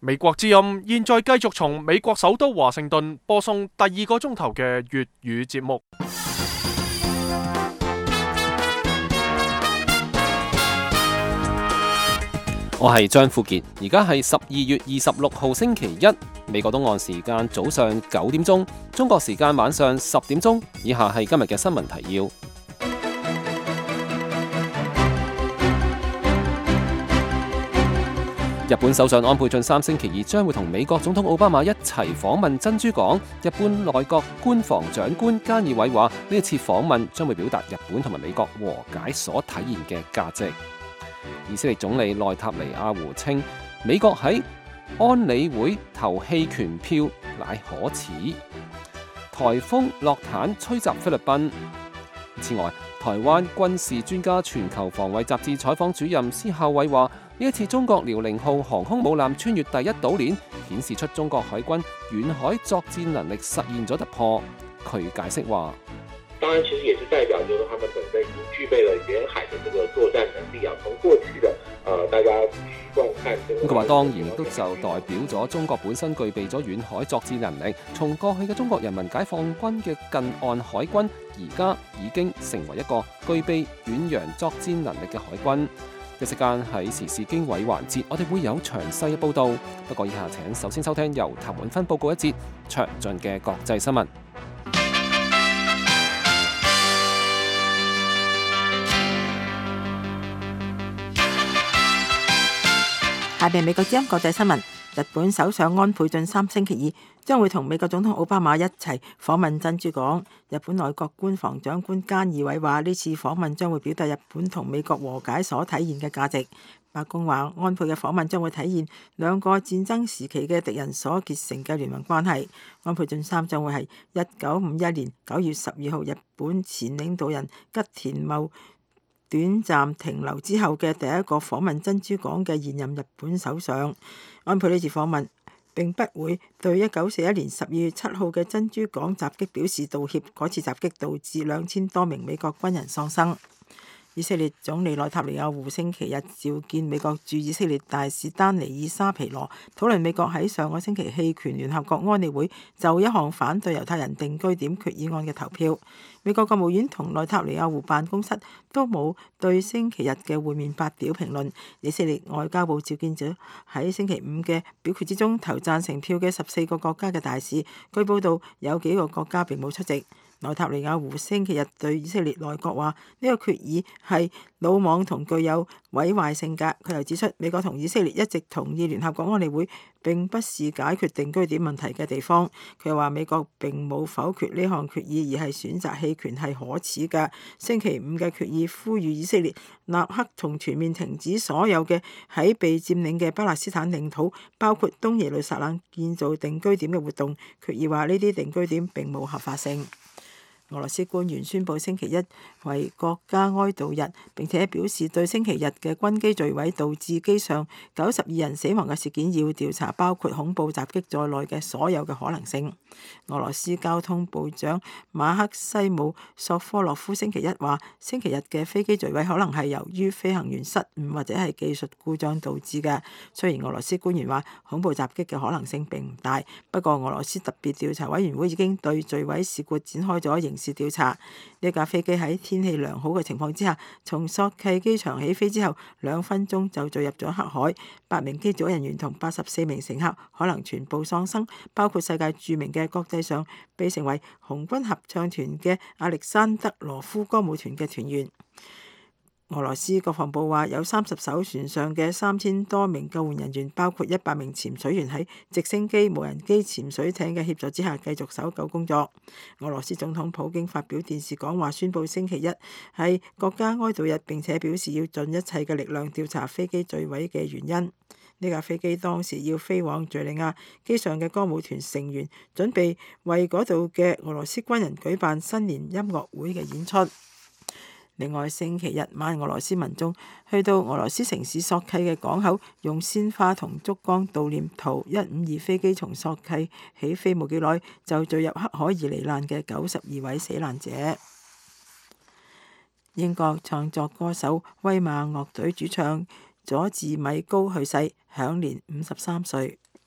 美國之音現在繼續從美國首都華盛頓播送第二個鐘頭嘅粵語節目。 我係張富傑，而家係12月26號星期一，美國東岸時間早上9點鐘，中國時間晚上10點鐘。以下係今日嘅新聞提要。日本首相安倍晉三星期二將會同美國總統奧巴馬一齊訪問珍珠港。日本內閣官房長官菅義偉話，呢一次訪問將會表達日本同埋美國和解所體現嘅價值。以色列總理內塔尼亞胡稱，美國喺安理會投棄權票乃可恥。颱風洛坦吹襲菲律賓。此外，台灣軍事專家全球防衛雜誌採訪主任施孝偉話，呢一次中國遼寧號航空母艦穿越第一島鏈，顯示出中國海軍遠海作戰能力實現咗突破。佢解釋話， 當然，其實也是代表，就是他們本身已經具備了沿海的這個作戰能力啊。從過去的大家習慣看， 佢話當然亦都就代表咗中國本身具備咗遠海作戰能力。從過去嘅中國人民解放軍嘅近岸海軍，而家已經成為一個具備遠洋作戰能力嘅海軍。一時間喺時事經緯環節，我哋會有詳細嘅報導。不過以下請首先收聽由譚永芬報告一節詳盡嘅國際新聞。 下邊美國之音國際新聞。日本首相安倍晉三星期二將會同美國總統奧巴馬一齊訪問珍珠港。日本內閣官房長官菅義偉話，呢次訪問將會表達日本同美國和解所體現嘅價值。白宮話，安倍嘅訪問將會體現兩個戰爭時期嘅敵人所結成嘅聯盟關係。安倍晉三將會係1951年9月12號日本前領導人吉田茂短暫停留之後嘅第一個訪問珍珠港嘅現任日本首相。安倍呢次訪問並不會對1941年12月7號嘅珍珠港襲擊表示道歉，嗰次襲擊導致2000多名美國軍人喪生。以色列總理內塔尼亞胡星期日召見美國駐以色列大使丹尼爾沙皮羅，討論美國喺上個星期棄權聯合國安理會就一項反對猶太人定居點決議案嘅投票。美國國務院同內塔尼亞胡辦公室都冇對星期日嘅會面發表評論。以色列外交部召見咗喺星期五嘅表決之中投贊成票嘅14個國家嘅大使，據報道有幾個國家並冇出席。內塔尼亞胡星期日對以色列內閣話，呢個決議係魯莽同具有毀壞性格。佢又指出，美國同以色列一直同意聯合國安理會並不是解決定居點問題嘅地方。佢又話，美國並冇否決呢項決議，而係選擇棄權係可恥嘅。星期五嘅決議呼籲以色列立刻同全面停止所有嘅喺被佔領嘅巴勒斯坦領土，包括東耶路撒冷建造定居點嘅活動。決議話呢啲定居點並冇合法性。俄羅斯官員宣布星期一為國家哀悼日，並且表示對星期日嘅軍機墜毀導致機上92人死亡嘅事件要調查包括恐怖襲擊在內嘅所有嘅可能性。俄羅斯交通部長馬克西姆索科洛夫星期一話，星期日嘅飛機墜毀可能係由於飛行員失誤或者係技術故障導致嘅。雖然俄羅斯官員話恐怖襲擊嘅可能性並唔大，不過俄羅斯特別調查委員會已經對墜毀事故展開咗刑事調查。呢架飛機喺天氣良好嘅情況之下，從索契機場起飛之後2分鐘就墜入咗黑海。8名機組人員同84名乘客可能全部喪生，包括世界著名嘅國際上被稱為紅軍合唱團嘅亞歷山德羅夫歌舞團嘅團員。俄羅斯國防部話，有30艘船上嘅3000多名救援人員，包括100名潛水員喺直升機、無人機、潛水艇嘅協助之下繼續搜救工作。俄羅斯總統普京發表電視講話，宣布星期一係國家哀悼日，並且表示要盡一切嘅力量調查飛機墜毀嘅原因。呢架飛機當時要飛往敘利亞，機上嘅歌舞團成員準備為嗰度嘅俄羅斯軍人舉辦新年音樂會嘅演出。另外，星期日晚，俄羅斯民眾去到俄羅斯城市索契嘅港口，用鮮花同燭光悼念圖152飛機從索契起飛冇幾耐就墜入黑海而罹難嘅92位死難者。英國創作歌手威馬樂隊主唱佐治米高去世，享年53歲。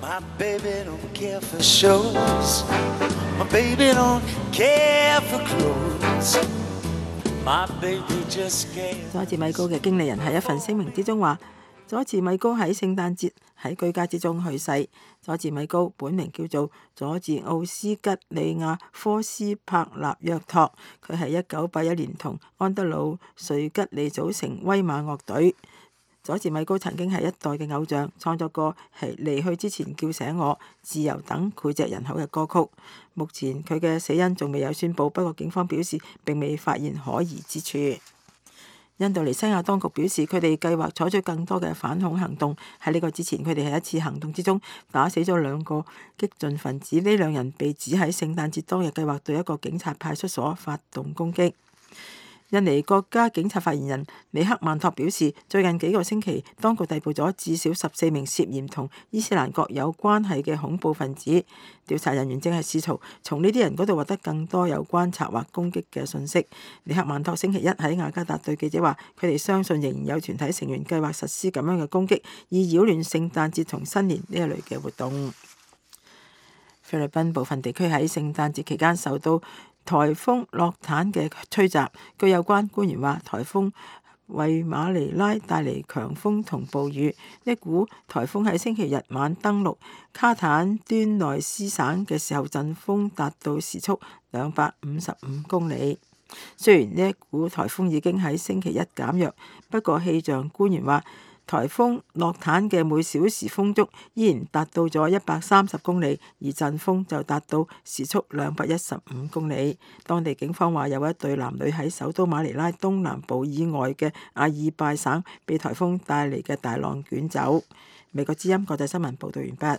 My baby don't care for shows. My baby don't care for clothes. My baby just cares. 佐治米高嘅經理人喺一份聲明之中話，佐治米高喺聖誕節喺居家之中去世。佐治米高本名叫做佐治奧斯吉利亞科斯帕納約托，佢係1981年同安德魯瑞吉利組成威馬樂隊。佐治米高曾經係一代嘅偶像，創作過係離去之前叫醒我、自由等膾炙人口嘅歌曲。目前佢嘅死因仲未有宣佈，不過警方表示並未發現可疑之處。印度尼西亞當局表示，佢哋計劃採取更多嘅反恐行動。喺呢個之前，佢哋喺一次行動之中打死咗2個激進分子。呢2人被指喺聖誕節當日計劃對一個警察派出所發動攻擊。印尼國家警察發言人里克曼托表示，最近幾個星期，當局逮捕咗至少14名涉嫌同伊斯蘭國有關係嘅恐怖分子。調查人員正係試圖從呢啲人嗰度獲得更多有關策劃攻擊嘅信息。里克曼托星期一喺雅加達對記者話，佢哋相信仍然有團體成員計劃實施咁樣嘅攻擊，以擾亂聖誕節同新年呢一類嘅活動。菲律賓部分地區喺聖誕節期間受到颱風洛坦嘅吹襲，據有關官員話，颱風為馬尼拉帶嚟強風同暴雨。一股颱風喺星期日晚登陸卡坦端內斯省嘅時候，陣風達到時速255公里。雖然呢一股颱風已經喺星期一減弱，不過氣象官員話，颱風洛坦嘅每小時風速依然達到咗130公里，而陣風就達到時速215公里。當地警方話，有一對男女喺首都馬尼拉東南部以外嘅阿爾拜省被颱風帶嚟嘅大浪捲走。美國之音國際新聞報道完畢。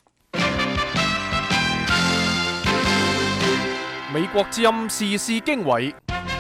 美國之音時事經緯。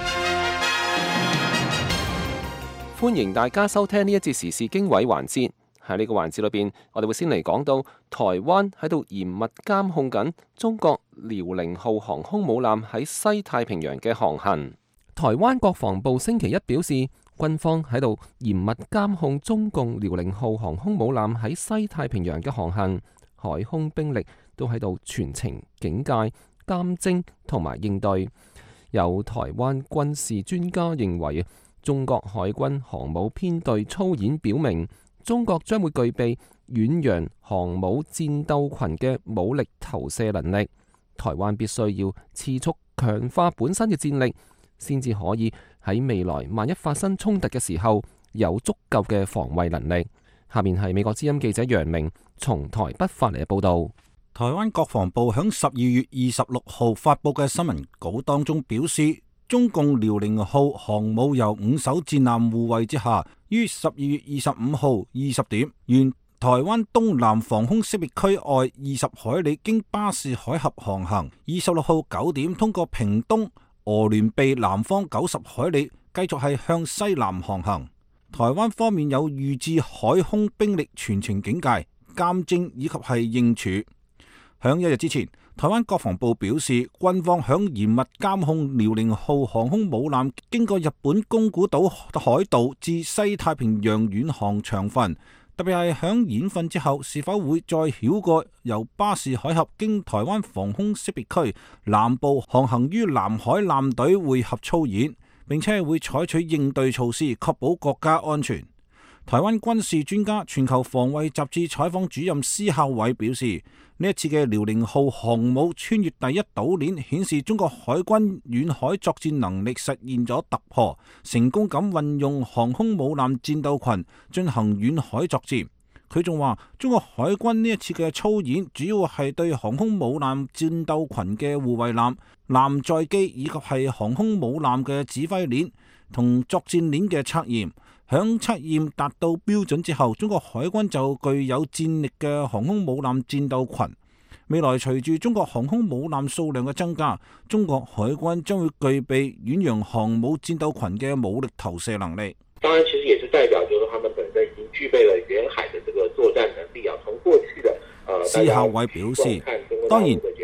歡迎大家收聽呢一節時事經緯環節。喺呢個環節裏邊，我哋會先嚟講到台灣喺度嚴密監控緊中國遼寧號航空母艦喺西太平洋嘅航行。台灣國防部星期一表示，軍方喺度嚴密監控中共遼寧號航空母艦喺西太平洋嘅航行，海空兵力都喺度全程警戒、監偵同埋應對。有台灣軍事專家認為，中國海軍航母編隊操演表明，中國將會具備遠洋航母戰鬥群嘅武力投射能力。台灣必須要持續強化本身嘅戰力，先至可以喺未來萬一發生衝突嘅時候有足夠嘅防衛能力。下面係美國之音記者楊明從台北發嚟嘅報道。 台灣國防部響12月26號發佈嘅新聞稿當中表示，中共遼寧號航母由5艘戰艦護衛之下，於12月25號20點，沿台灣東南防空識別區外20海里經巴士海峽航行。26號9點通過屏東鵝鑾鼻南方90海里，繼續係向西南航行。台灣方面有預置海空兵力全程警戒、監偵以及係應處。響一日之前，台灣國防部表示，軍方響嚴密監控遼寧號航空母艦經過日本宮古島海道至西太平洋遠航長訓，特別係響演訓之後，是否會再繞過由巴士海峽經台灣防空識別區南部航行於南海艦隊會合操演，並且會採取應對措施，確保國家安全。台灣軍事專家、全球防衛雜誌採訪主任施孝偉表示，呢一次嘅遼寧號航母穿越第一島鏈，顯示中國海軍遠海作戰能力實現咗突破，成功咁運用航空母艦戰鬥群進行遠海作戰。佢仲話，中國海軍呢一次嘅操演，主要係對航空母艦戰鬥群嘅護衛艦、艦載機以及係航空母艦嘅指揮鏈同作戰鏈嘅測驗。響測驗達到標準之後，中國海軍就具有戰力嘅航空母艦戰鬥群。未來隨住中國航空母艦數量嘅增加，中國海軍將會具備遠洋航母戰鬥群嘅武力投射能力。 當然，其實也是代表，就是他們本身已經具備了遠海的這個作戰能力啊。從過去的施孝偉表示，當然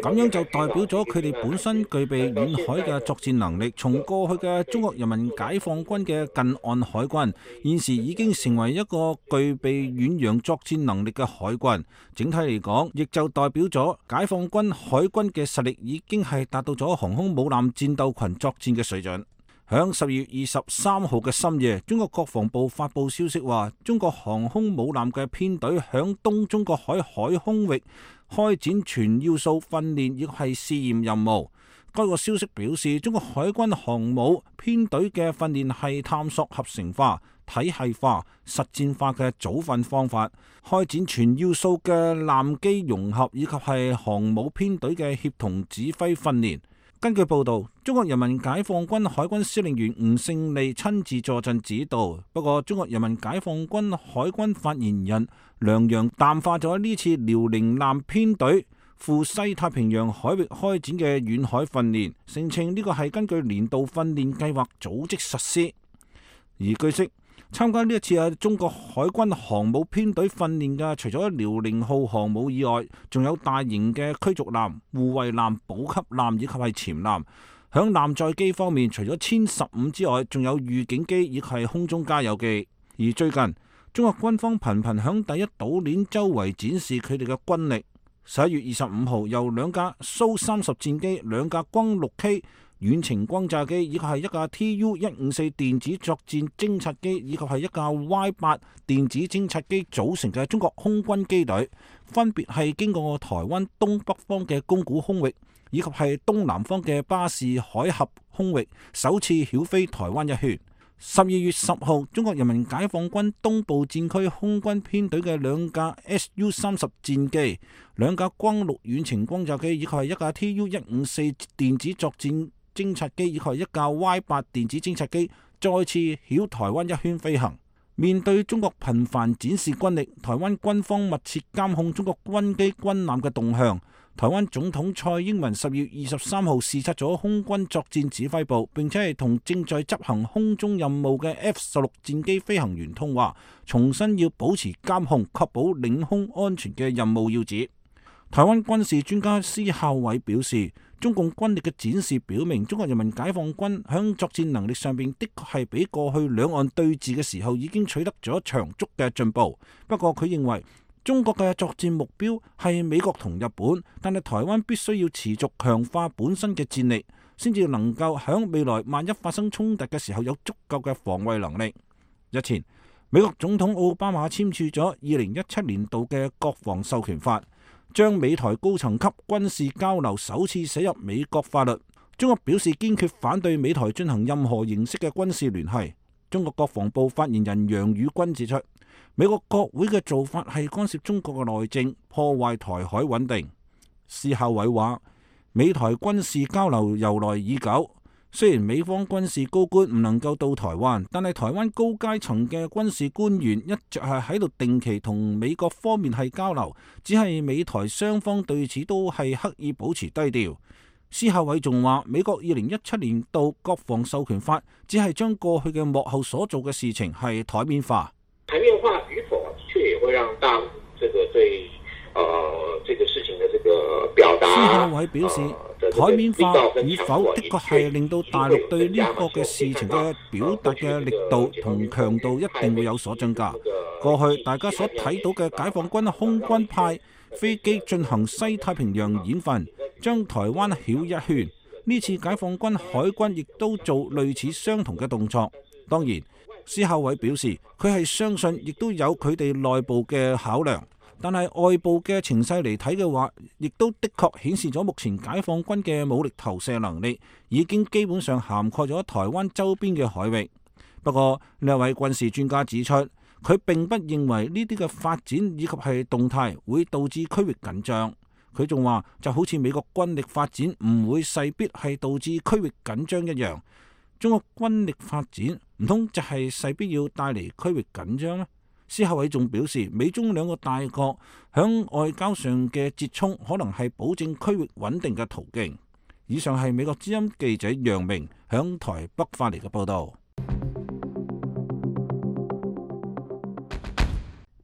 咁樣就代表咗佢哋本身具備遠海嘅作戰能力。從過去嘅中國人民解放軍嘅近岸海軍，現時已經成為一個具備遠洋作戰能力嘅海軍。整體嚟講，亦就代表咗解放軍海軍嘅實力已經係達到咗航空母艦戰鬥群作戰嘅水準。響12月23號嘅深夜，中國國防部發布消息話，中國航空母艦嘅編隊響東中國海海空域開展全要素訓練，亦係試驗任務。該個消息表示，中國海軍航母編隊嘅訓練係探索合成化、體系化、實戰化嘅組訓方法，開展全要素嘅艦機融合，以及係航母編隊嘅協同指揮訓練。根據報道，中國人民解放軍海軍司令員吳勝利親自坐鎮指導。不過，中國人民解放軍海軍發言人梁洋淡化咗呢次遼寧艦編隊赴西太平洋海域開展嘅遠海訓練，聲稱呢個係根據年度訓練計劃組織實施。而據悉，參加呢一次中國海軍航母編隊訓練嘅，除咗遼寧號航母以外，仲有大型嘅驅逐艦、護衛艦、補給艦以及係潛艦。響艦載機方面，除咗殲15之外，仲有預警機以及係空中加油機。而最近，中國軍方頻頻響第一島鏈周圍展示佢哋嘅軍力。11月25號，由2架蘇30戰機、2架轟 6K 遠程轟炸機，以及係1架 Tu-154 電子作戰偵察機，以及係1架 Y8 電子偵察機組成嘅中國空軍機隊，分別係經過台灣東北方嘅宮古空域，以及係東南方嘅巴士海峽空域，首次繞飛台灣一圈。12月10號，中國人民解放軍東部戰區空軍編隊嘅2架 Su-30戰機、2架轟6遠程轟炸機，以及係1架 Tu-154電子作戰偵察機，以及係1架 Y8 電子偵察機，再次繞台灣一圈飛行。面對中國頻繁展示軍力，台灣軍方密切監控中國軍機軍艦嘅動向。台灣總統蔡英文12月23號視察咗空軍作戰指揮部，並且係同正在執行空中任務嘅 F-16戰機飛行員通話，重申要保持監控，確保領空安全嘅任務要旨。台灣軍事專家施孝偉表示，中共軍力嘅展示表明，中國人民解放軍響作戰能力上邊的確係比過去兩岸對峙嘅時候已經取得咗長足嘅進步。不過佢認為，中國嘅作戰目標係美國同日本，但係台灣必須要持續強化本身嘅戰力，先至能夠響未來萬一發生衝突嘅時候有足夠嘅防衛能力。日前，美國總統奧巴馬簽署咗2017年度嘅國防授權法，將美台高層級軍事交流首次寫入美國法律。中國表示堅決反對美台進行任何形式嘅軍事聯繫。中國國防部發言人楊宇軍指出，美國國會嘅做法係干涉中國嘅內政，破壞台海穩定。施孝偉話，美台軍事交流由來已久，雖然美方軍事高官唔能夠到台灣，但係台灣高階層嘅軍事官員一直係喺度定期同美國方面係交流，只係美台雙方對此都係刻意保持低調。施孝偉仲話，美國2017年度國防授權法只係將過去嘅幕後所做嘅事情係台面化。 台面化與否，卻也會讓大陸這個對這個事情的這個表達。施孝偉表示，台面化與否的確係令到大陸對呢個嘅事情嘅表達嘅力度同強度一定會有所增加。過去大家所睇到嘅解放軍空軍派飛機進行西太平洋演訓，將台灣繞一圈。呢次解放軍海軍亦都做類似相同嘅動作。當然，施孝偉表示佢係相信，亦都有佢哋內部嘅考量。但係外部嘅情勢嚟睇嘅話，亦都的確顯示咗目前解放軍嘅武力投射能力已經基本上涵蓋咗台灣周邊嘅海域。不過呢位軍事專家指出，佢並不認為呢啲嘅發展以及係動態會導致區域緊張。佢仲話，就好似美國軍力發展唔會勢必係導致區域緊張一樣，中國軍力發展唔通就係勢必要帶嚟區域緊張咩？施孝偉仲表示，美中兩個大國響外交上嘅折衝，可能係保證區域穩定嘅途徑。以上係美國之音記者楊明響台北發嚟嘅報道。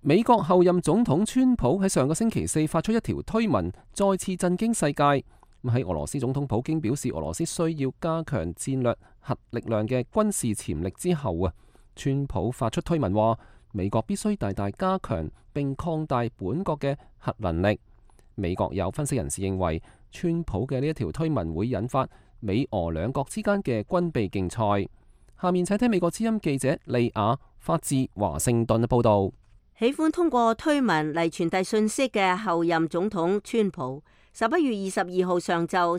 美國後任總統川普喺上個星期四發出一條推文，再次震驚世界。喺俄羅斯總統普京表示俄羅斯需要加強戰略核力量嘅軍事潛力之後，川普發出推文話，美國必須大大加強並擴大本國嘅核能力。美國有分析人士認為，川普嘅呢一條推文會引發美俄兩國之間嘅軍備競賽。下面請聽美國之音記者利亞發自華盛頓嘅報道。 喜歡通過推文嚟傳遞信息嘅後任總統川普11月22號上晝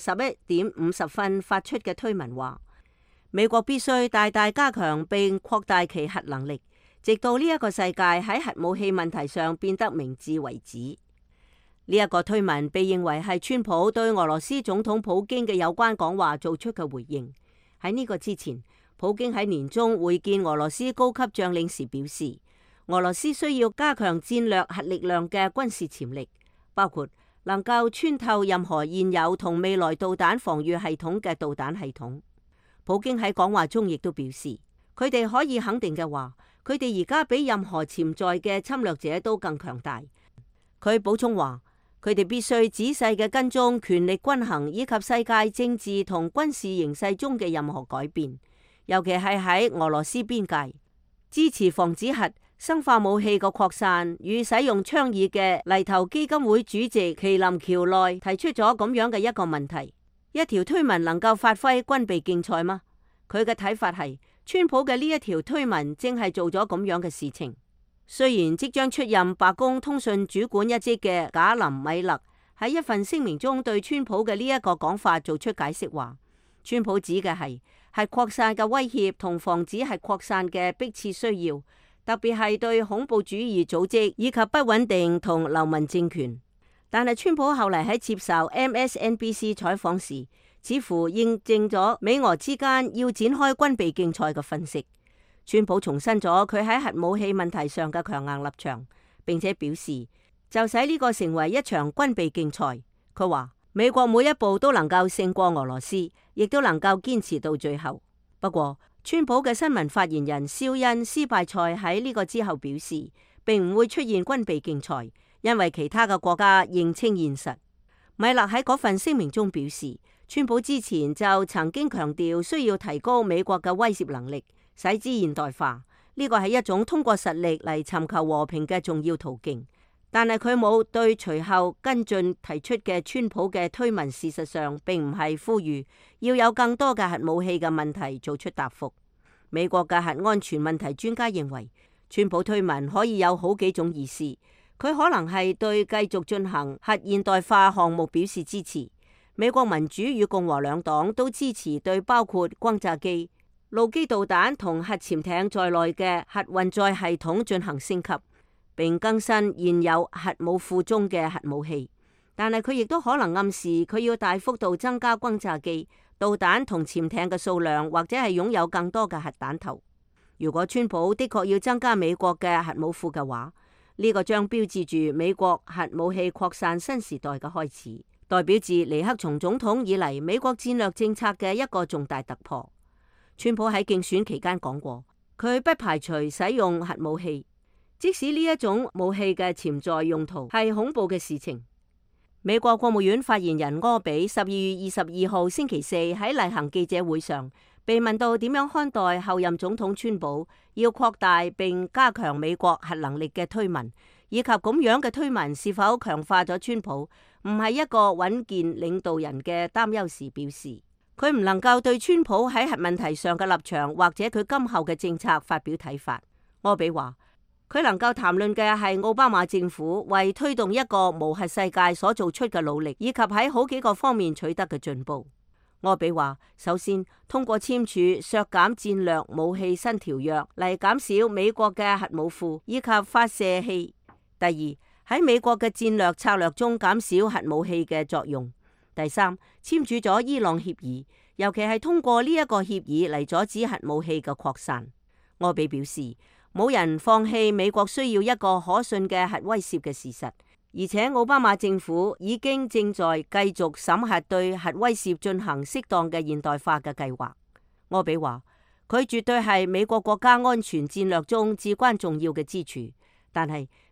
11:50發出嘅推文話，美國必須大大加強並擴大其核能力，直到呢一個世界喺核武器問題上變得明智為止。呢一個推文被認為係川普對俄羅斯總統普京嘅有關講話做出嘅回應。喺呢個之前，普京喺年中會見俄羅斯高級將領時表示，俄羅斯需要加強戰略核力量嘅軍事潛力，包括能夠穿透任何現有同未來導彈防禦系統嘅導彈系統。普京喺講話中亦都表示，佢哋可以肯定嘅話，佢哋而家比任何潛在嘅侵略者都更強大。佢補充話，佢哋必須仔細嘅跟蹤權力均衡以及世界政治同軍事形勢中嘅任何改變，尤其係喺俄羅斯邊界，支持防止核生化武器嘅擴散與使用倡議嘅黎投基金會主席麒林橋內提出咗咁樣嘅一個問題：一條推文能夠發揮軍備競賽嗎？佢嘅睇法係，川普嘅呢一條推文正係做咗咁樣嘅事情。雖然即將出任白宮通訊主管一職嘅賈林米勒喺一份聲明中對川普嘅呢一個講法做出解釋話，川普指嘅係核擴散嘅威脅同防止核擴散嘅迫切需要，特別係對恐怖主義組織以及不穩定同流氓政權。但係川普後嚟喺接受 MSNBC 採訪時，似乎認證咗美俄之間要展開軍備競賽嘅分析。川普重申咗佢喺核武器問題上嘅強硬立場，並且表示就使呢個成為一場軍備競賽。佢話美國每一步都能夠勝過俄羅斯，亦都能夠堅持到最後。不過，川普嘅新聞發言人肖恩斯拜塞喺呢個之後表示，並唔會出現軍備競賽，因為其他嘅國家認清現實。米勒喺嗰份聲明中表示，川普之前就曾經強調需要提高美國嘅威懾能力，使之現代化，呢個係一種通過實力嚟尋求和平嘅重要途徑。但係佢冇對隨後跟進提出嘅川普嘅推文，事實上並唔係呼籲要有更多嘅核武器嘅問題做出答覆。美國嘅核安全問題專家認為，川普推文可以有好幾種意思。佢可能係對繼續進行核現代化項目表示支持。美國民主與共和兩黨都支持對包括轟炸機、陸基導彈同核潛艇在內嘅核運載系統進行升級，並更新現有核武庫中嘅核武器。但係佢亦都可能暗示佢要大幅度增加轟炸機、導彈同潛艇嘅數量，或者係擁有更多嘅核彈頭。如果川普的確要增加美國嘅核武庫嘅話，呢個將標誌住美國核武器擴散新時代嘅開始，代表住尼克松總統以嚟美國戰略政策嘅一個重大突破。川普喺競選期間講過，佢不排除使用核武器，即使呢一種武器嘅潛在用途係恐怖嘅事情。美國國務院發言人柯比12月22號星期四喺例行記者會上被問到點樣看待後任總統川普要擴大並加強美國核能力嘅推文，以及咁樣嘅推文是否強化咗川普唔係一個穩健領導人嘅擔憂時，表示佢唔能夠對川普喺核問題上嘅立場或者佢今後嘅政策發表睇法。柯比話佢能夠談論嘅係奧巴馬政府為推動一個無核世界所做出嘅努力，以及喺好幾個方面取得嘅進步。柯比話，首先通過簽署削減戰略武器新條約嚟減少美國嘅核武庫以及發射器。第二，喺美國嘅戰略策略中減少核武器嘅作用。第三，簽署咗伊朗協議，尤其係通過呢一個協議嚟阻止核武器嘅擴散。柯比表示，冇人放棄美國需要一個可信嘅核威懾嘅事實，而且奧巴馬政府已經正在繼續審核對核威懾進行適當嘅現代化嘅計劃。柯比話，佢絕對係美國國家安全戰略中至關重要嘅支柱，但係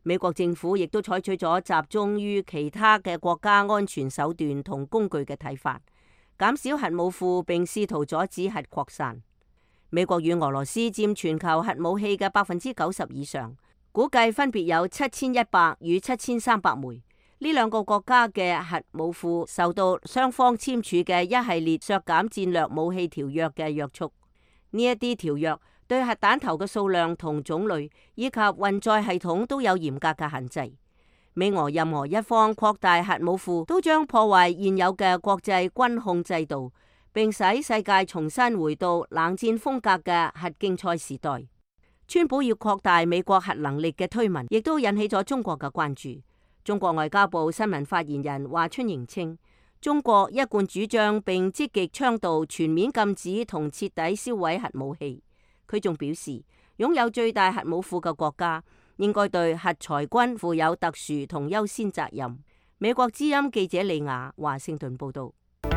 美國政府亦都採取咗集中於其他嘅國家安全手段同工具嘅睇法，減少核武庫並試圖阻止核擴散。美國與俄羅斯佔全球核武器嘅90%以上，估計分別有7100與7300枚。呢兩個國家嘅核武庫受到雙方簽署嘅一系列削減戰略武器條約嘅約束。呢一啲條約對核彈頭嘅數量同種類以及運載系統都有嚴格嘅限制。美俄任何一方擴大核武庫，都將破壞現有嘅國際軍控制度，並使世界重新回到冷戰風格嘅核競賽時代。川普要擴大美國核能力嘅推文，亦都引起咗中國嘅關注。中國外交部新聞發言人華春瑩稱，中國一貫主張並積極倡導全面禁止同徹底銷毀核武器。佢仲表示，擁有最大核武庫嘅國家應該對核裁軍負有特殊同優先責任。美國之音記者李雅華盛頓報道。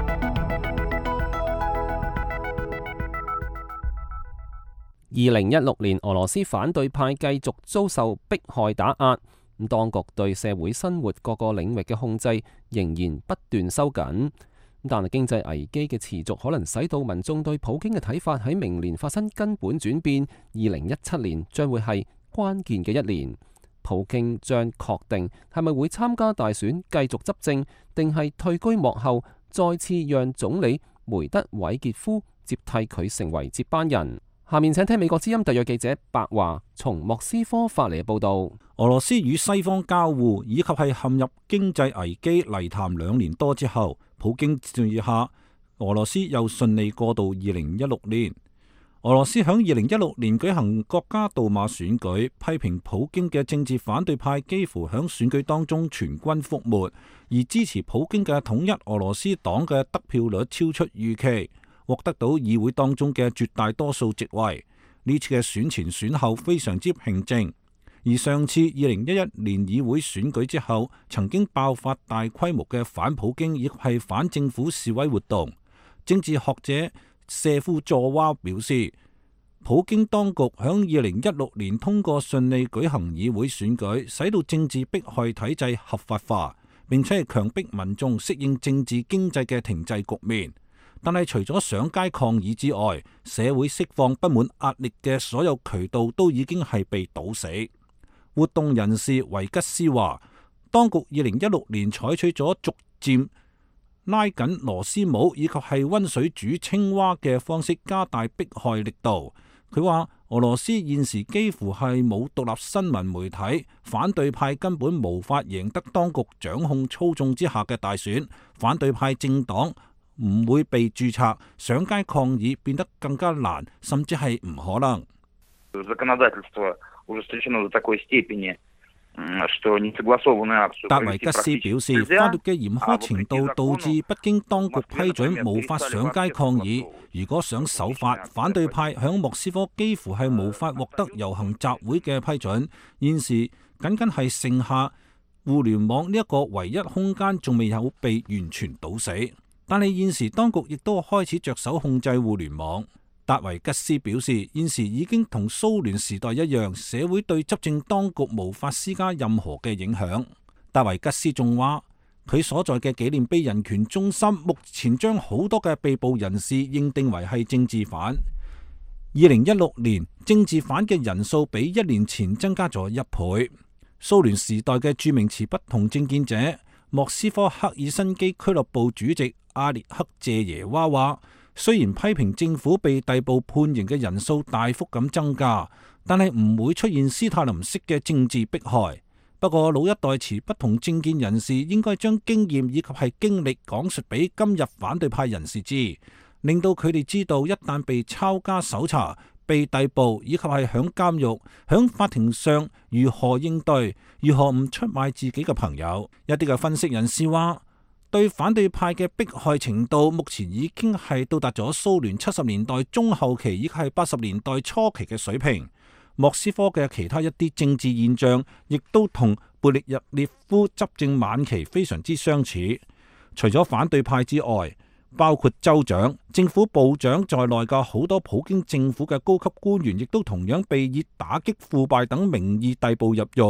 2016年，俄羅斯反對派繼續遭受迫害打壓。當局對社會生活各個領域嘅控制仍然不斷收緊，但係經濟危機嘅持續可能使到民眾對普京嘅睇法喺明年發生根本轉變。2017年將會係關鍵嘅一年，普京將確定係咪會參加大選繼續執政，定係退居幕後，再次讓總理梅德韋傑夫接替佢成為接班人。下面請聽美國之音特約記者白華從莫斯科發嚟嘅報道。 俄羅斯與西方交互以及係陷入經濟危機泥潭2年多之後，普京治下，俄羅斯又順利過渡2016年。俄羅斯響2016年舉行國家杜馬選舉，批評普京嘅政治反對派幾乎響選舉當中全軍覆沒，而支持普京嘅統一俄羅斯黨嘅得票率超出預期，獲得到議會當中嘅絕大多數席位。呢次嘅選前選後非常之平靜，而上次2011年議會選舉之後，曾經爆發大規模嘅反普京亦係反政府示威活動。政治學者謝夫佐娃表示，普京當局響2016年通過順利舉行議會選舉，使到政治迫害體制合法化，並且係強迫民眾適應政治經濟嘅停滯局面。但係除咗上街抗議之外，社會釋放不滿壓力嘅所有渠道都已經係被堵死。活動人士維吉斯話，當局2016年採取咗逐漸拉緊螺絲帽以及係溫水煮青蛙嘅方式，加大迫害力度。佢話俄羅斯現時幾乎係冇獨立新聞媒體，反對派根本無法贏得當局掌控操縱之下嘅大選，反對派政黨唔會被註冊，上街抗議變得更加難，甚至係唔可能。達維吉斯表示，法律嘅嚴苛程度導致不經當局批准無法上街抗議。如果想守法，反對派響莫斯科幾乎係無法獲得遊行集會嘅批准。現時僅僅係剩下互聯網呢一個唯一空間，仲未有被完全堵死。但係現時當局亦都開始着手控制互聯網。達維吉斯表示，現時已經同蘇聯時代一樣，社會對執政當局無法施加任何嘅影響。達維吉斯仲話，佢所在嘅紀念碑人權中心目前將好多嘅被捕人士認定為係政治犯。2016年政治犯嘅人數比1年前增加咗1倍。蘇聯時代嘅著名持不同政見者莫斯科赫爾辛基俱樂部主席阿列克謝耶娃話，雖然批評政府被逮捕判刑嘅人數大幅咁增加，但係唔會出現斯大林式嘅政治迫害。不過老一代持不同政見人士應該將經驗以及係經歷講述俾今日反對派人士知，令到佢哋知道一旦被抄家搜查、被逮捕以及係響監獄、響法庭上如何應對，如何唔出賣自己嘅朋友。一啲嘅分析人士話，對反對派嘅迫害程度目前已經係到達咗蘇聯70年代中後期以及係80年代初期嘅水平。莫斯科嘅其他一啲政治現象亦都同貝利日列夫執政晚期非常之相似。除咗反對派之外，包括州長、政府部長在內嘅好多普京政府嘅高級官員亦都同樣被以打擊腐敗等名義逮捕入獄。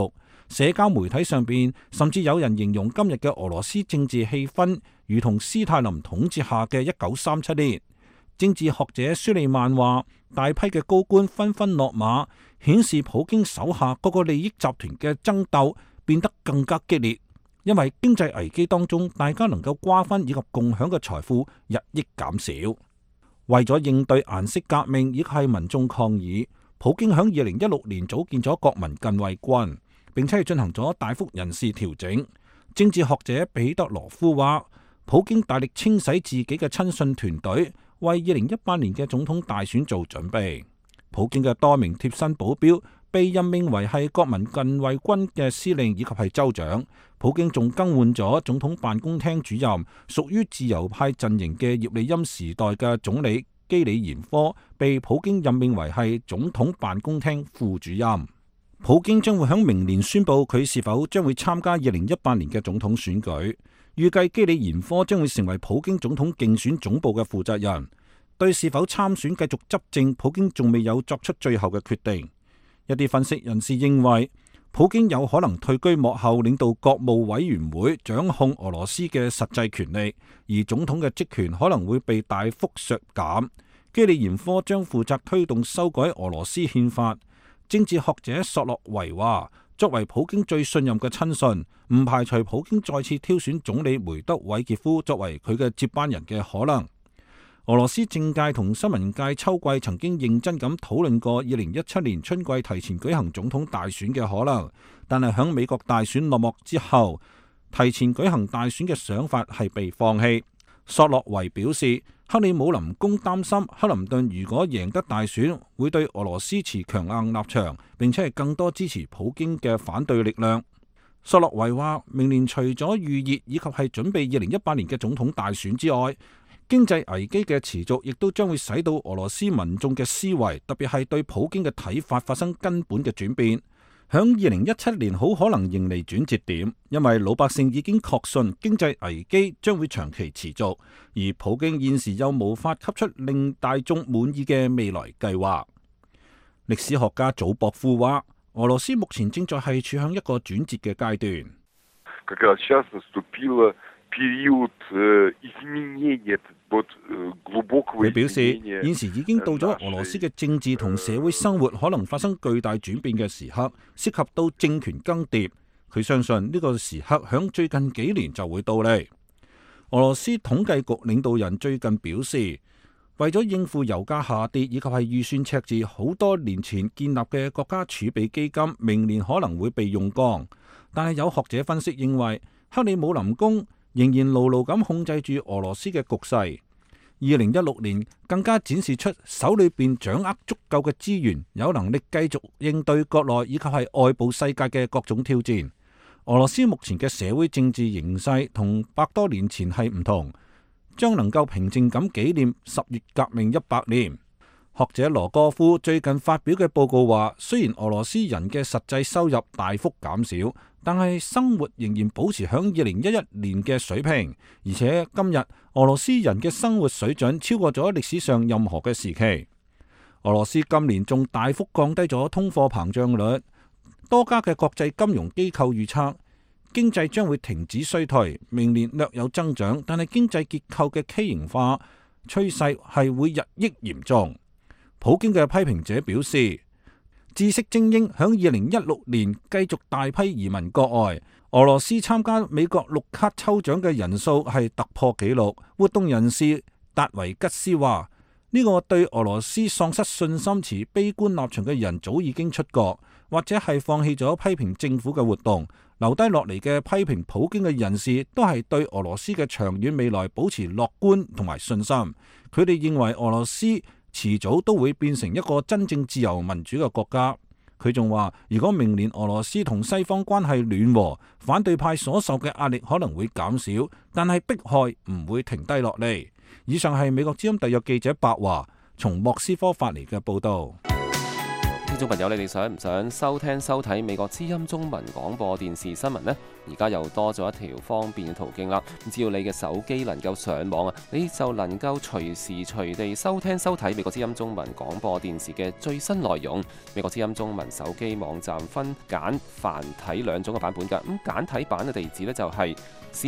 社交媒體上邊甚至有人形容今日嘅俄羅斯政治氣氛如同斯大林統治下嘅1937年。政治學者舒利曼話，大批嘅高官紛紛落馬，顯示普京手下各個利益集團嘅爭鬥變得更加激烈，因為經濟危機當中大家能夠瓜分以及共享嘅財富日益減少。為咗應對顏色革命以及係民眾抗議，普京喺2016年組建咗國民近衛軍，並且係進行咗大幅人事調整。政治學者彼得羅夫話，普京大力清洗自己嘅親信團隊，為2018年嘅總統大選做準備。普京嘅多名貼身保鏢被任命為係國民近衛軍嘅司令以及係州長。普京仲更換咗總統辦公廳主任，屬於自由派陣營嘅葉利欽時代嘅總理基里延科被普京任命為係總統辦公廳副主任。普京將會喺明年宣布佢是否將會參加2018年嘅總統選舉。預計基里延科將會成為普京總統競選總部嘅負責人。對是否參選繼續執政，普京仲未有作出最後嘅決定。一啲分析人士認為，普京有可能退居幕後，領導國務委員會，掌控俄羅斯嘅實際權力，而總統嘅職權可能會被大幅削減。基里延科將負責推動修改俄羅斯憲法。政治學者索洛維話，作為普京最信任嘅親信，唔排除普京再次挑選總理梅德韋傑夫作為佢嘅接班人嘅可能。俄羅斯政界同新聞界秋季曾經認真咁討論過2017年春季提前舉行總統大選嘅可能，但係響美國大選落幕之後，提前舉行大選嘅想法係被放棄。索洛維表示，克里姆林宮擔心克林頓如果贏得大選，會對俄羅斯持強硬立場，並且係更多支持普京嘅反對力量。索洛維話，明年除咗預熱以及係準備2018年嘅總統大選之外，經濟危機嘅持續亦都將會使到俄羅斯民眾嘅思維，特別係對普京嘅睇法發生根本嘅轉變。響2017年好可能迎嚟轉折點，因為老百姓已經確信經濟危機將會長期持續，而普京現時又無法給出令大眾滿意嘅未來計劃。歷史學家祖博夫話，俄羅斯目前正在係處向一個轉折嘅階段。佢表示，現時已經到咗俄羅斯嘅政治同社會生活可能發生巨大轉變嘅時刻，涉及到政權更迭。佢相信呢個時刻響最近幾年就會到嚟。俄羅斯統計局領導人最近表示，為咗應付油價下跌以及係預算赤字，好多年前建立嘅國家儲備基金明年可能會被用光。但係有學者分析認為，克里姆林宮仍然牢牢咁控制住俄羅斯嘅局勢。2016年更加展示出手裏邊掌握足夠嘅資源，有能力繼續應對國內以及係外部世界嘅各種挑戰。俄羅斯目前嘅社會政治形勢同百多年前係唔同，將能夠平靜咁紀念10月革命100年。學者羅戈夫最近發表嘅報告話，雖然俄羅斯人嘅實際收入大幅減少，但係生活仍然保持響2011年嘅水平，而且今日俄羅斯人嘅生活水準超過咗歷史上任何嘅時期。俄羅斯今年仲大幅降低咗通貨膨脹率，多家嘅國際金融機構預測經濟將會停止衰退，明年略有增長，但係經濟結構嘅畸形化趨勢係會日益嚴重。普京嘅批評者表示，知識精英響2016年繼續大批移民國外，俄羅斯參加美國綠卡抽獎嘅人數係突破紀錄。活動人士達維吉斯話，呢個對俄羅斯喪失信心、持悲觀立場嘅人早已經出國，或者係放棄咗批評政府嘅活動。留低落嚟嘅批評普京嘅人士都係對俄羅斯嘅長遠未來保持樂觀同埋信心。佢哋認為俄羅斯遲早都會變成一個真正自由民主嘅國家。佢仲話，如果明年俄羅斯同西方關係暖和，反對派所受嘅壓力可能會減少，但係迫害唔會停低落嚟。以上係美國之音特約記者白華從莫斯科發嚟嘅報道。 聽眾朋友，你哋想唔想收聽收睇美國之音中文廣播電視新聞呢？而家又多咗一條方便嘅途徑啦。只要你嘅手機能夠上網啊，你就能夠隨時隨地收聽收睇美國之音中文廣播電視嘅最新內容。美國之音中文手機網站分簡繁體兩種嘅版本㗎。咁簡體版嘅地址呢，就係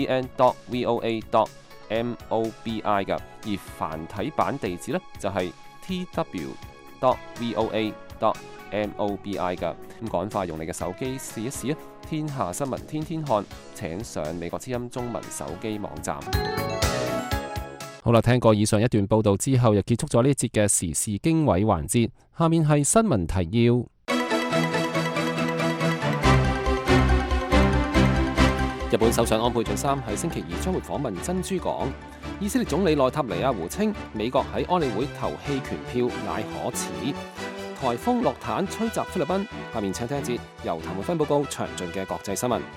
cn.voa.mobi 㗎，而繁體版地址呢，就係 tw.voa.mobi 㗎。咁趕快用你嘅手機試一試啊！天下新聞天天看，請上美國之音中文手機網站。好啦，聽過以上一段報道之後，又結束咗呢一節嘅時事經緯環節。下面係新聞提要。日本首相安倍晉三喺星期二將會訪問珍珠港。以色列總理內塔尼亞胡稱，美國喺安理會投棄權票乃可恥。颱風洛坦吹襲菲律賓。下面請聽一節由譚煒芬報告詳盡嘅國際新聞。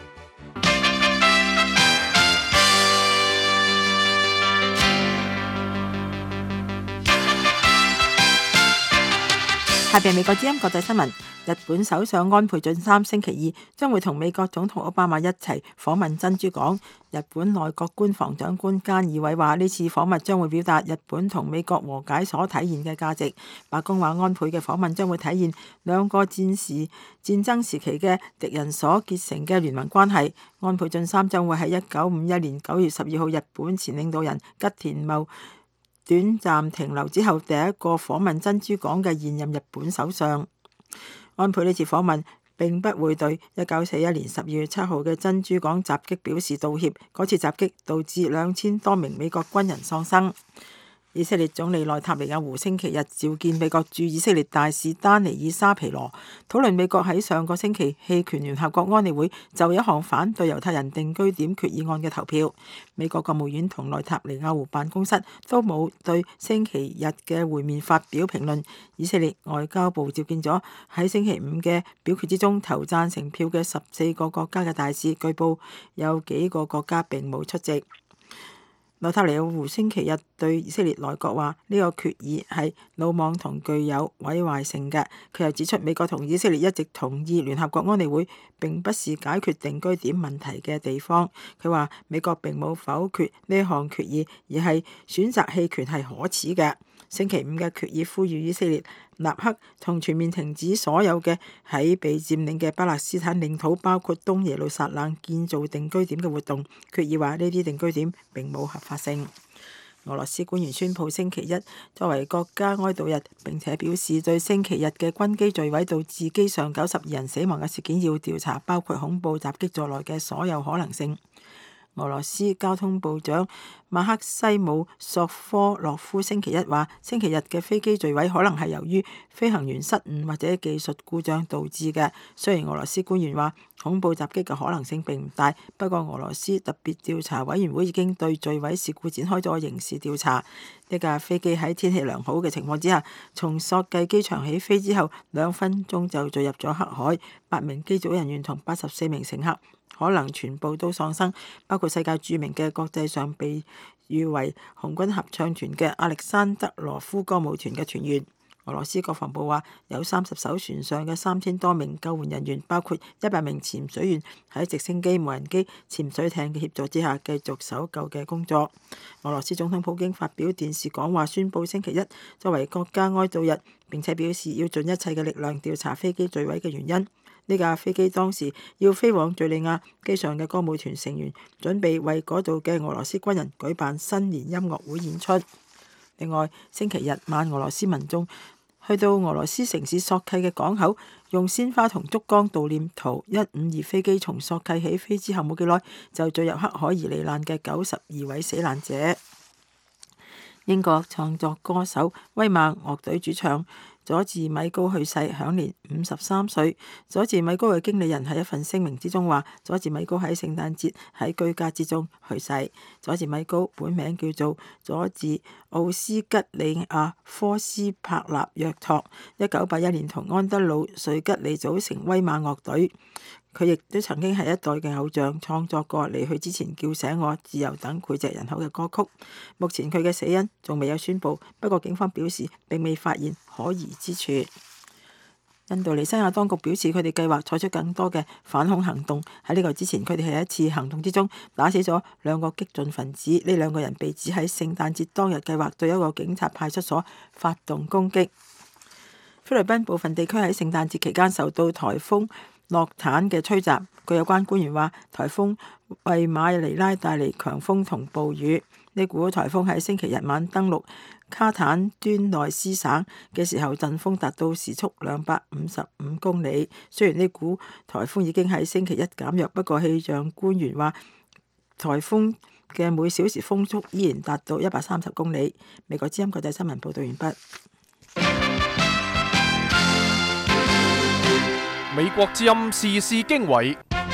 下邊美國之音國際新聞。日本首相安倍晉三星期二將會同美國總統奧巴馬一齊訪問珍珠港。日本內閣官房長官菅義偉話：呢次訪問將會表達日本同美國和解所體現嘅價值。白宮話安倍嘅訪問將會體現兩個戰爭時期嘅敵人所結成嘅聯盟關係。安倍晉三將會喺1951年9月12號日本前領導人吉田茂短暫停留之後第一個訪問珍珠港嘅現任日本首相。安倍呢次訪問並不會對1941年12月7號嘅珍珠港襲擊表示道歉，嗰次襲擊導致2000多名美國軍人喪生。以色列總理內塔尼亞胡星期日召見美國駐以色列大使丹尼爾沙皮羅，討論美國喺上個星期棄權聯合國安理會就一項反對猶太人定居點決議案嘅投票。美國國務院同內塔尼亞胡辦公室都冇對星期日嘅會面發表評論。以色列外交部召見咗喺星期五嘅表決之中投贊成票嘅14個國家嘅大使，據報有幾個國家並冇出席。內塔尼亞胡星期日對以色列內閣話：呢個決議係魯莽同具有毀壞性嘅。佢又指出，美國同以色列一直同意聯合國安理會並不是解決定居點問題嘅地方。佢話美國並冇否決呢項決議，而係選擇棄權係可恥嘅。星期五嘅決議呼籲以色列立刻同全面停止所有嘅喺被佔領嘅巴勒斯坦領土，包括東耶路撒冷建造定居點嘅活動。決議話呢啲定居點並冇合法性。俄羅斯官員宣布星期一作為國家哀悼日，並且表示對星期日嘅軍機墜毀導致機上92人死亡嘅事件要調查，包括恐怖襲擊在內嘅所有可能性。俄羅斯交通部長馬克西姆索科洛夫星期一話：星期日嘅飛機墜毀可能係由於飛行員失誤或者技術故障導致嘅。雖然俄羅斯官員話恐怖襲擊嘅可能性並唔大，不過俄羅斯特別調查委員會已經對墜毀事故展開咗刑事調查。呢架飛機喺天氣良好嘅情況之下，從索契機場起飛之後2分鐘就墜入咗黑海，8名機組人員同84名乘客可能全部都喪生，包括世界著名嘅國際上被譽為紅軍合唱團嘅亞歷山德羅夫歌舞團嘅團員。俄羅斯國防部話有30艘船上嘅3000多名救援人員，包括100名潛水員，喺直升機、無人機、潛水艇嘅協助之下繼續搜救嘅工作。俄羅斯總統普京發表電視講話，宣布星期一作為國家哀悼日，並且表示要盡一切嘅力量調查飛機墜毀嘅原因。呢架飛機當時要飛往敘利亞，機上嘅歌舞團成員準備為嗰度嘅俄羅斯軍人舉辦新年音樂會演出。另外，星期日晚俄羅斯民眾去到俄羅斯城市索契嘅港口，用鮮花同燭光悼念圖152飛機從索契起飛之後冇幾耐就墜入黑海而罹難嘅92位死難者。英國創作歌手威曼樂隊主唱佐治米高去世，享年53歲。佐治米高嘅經理人喺一份聲明之中話，佐治米高喺聖誕節喺居家之中去世。佐治米高本名叫做佐治奧斯吉利亞科斯帕納約托，1981年同安德魯瑞吉利組成威曼樂隊。佢亦都曾經係一代嘅偶像，創作過離去之前叫醒我、自由等膾炙人口嘅歌曲。目前佢嘅死因仲未有宣佈，不過警方表示並未發現可疑之處。 印度尼西亞當局表示，佢哋計劃採取更多嘅反恐行動。喺呢個之前，佢哋喺一次行動之中打死咗2個激進分子。呢2個人被指喺聖誕節當日計劃對一個警察派出所發動攻擊。菲律賓部分地區喺聖誕節期間受到颱風諾坦嘅吹襲。據有關官員話，颱風為馬尼拉帶嚟強風同暴雨。呢股颱風喺星期日晚登陸卡坦端內斯省嘅時候，陣風達到時速255公里。雖然呢股颱風已經喺星期一減弱，不過氣象官員話颱風嘅每小時風速依然達到130公里。美國之音國際新聞報道完畢。 美國之音時事經緯，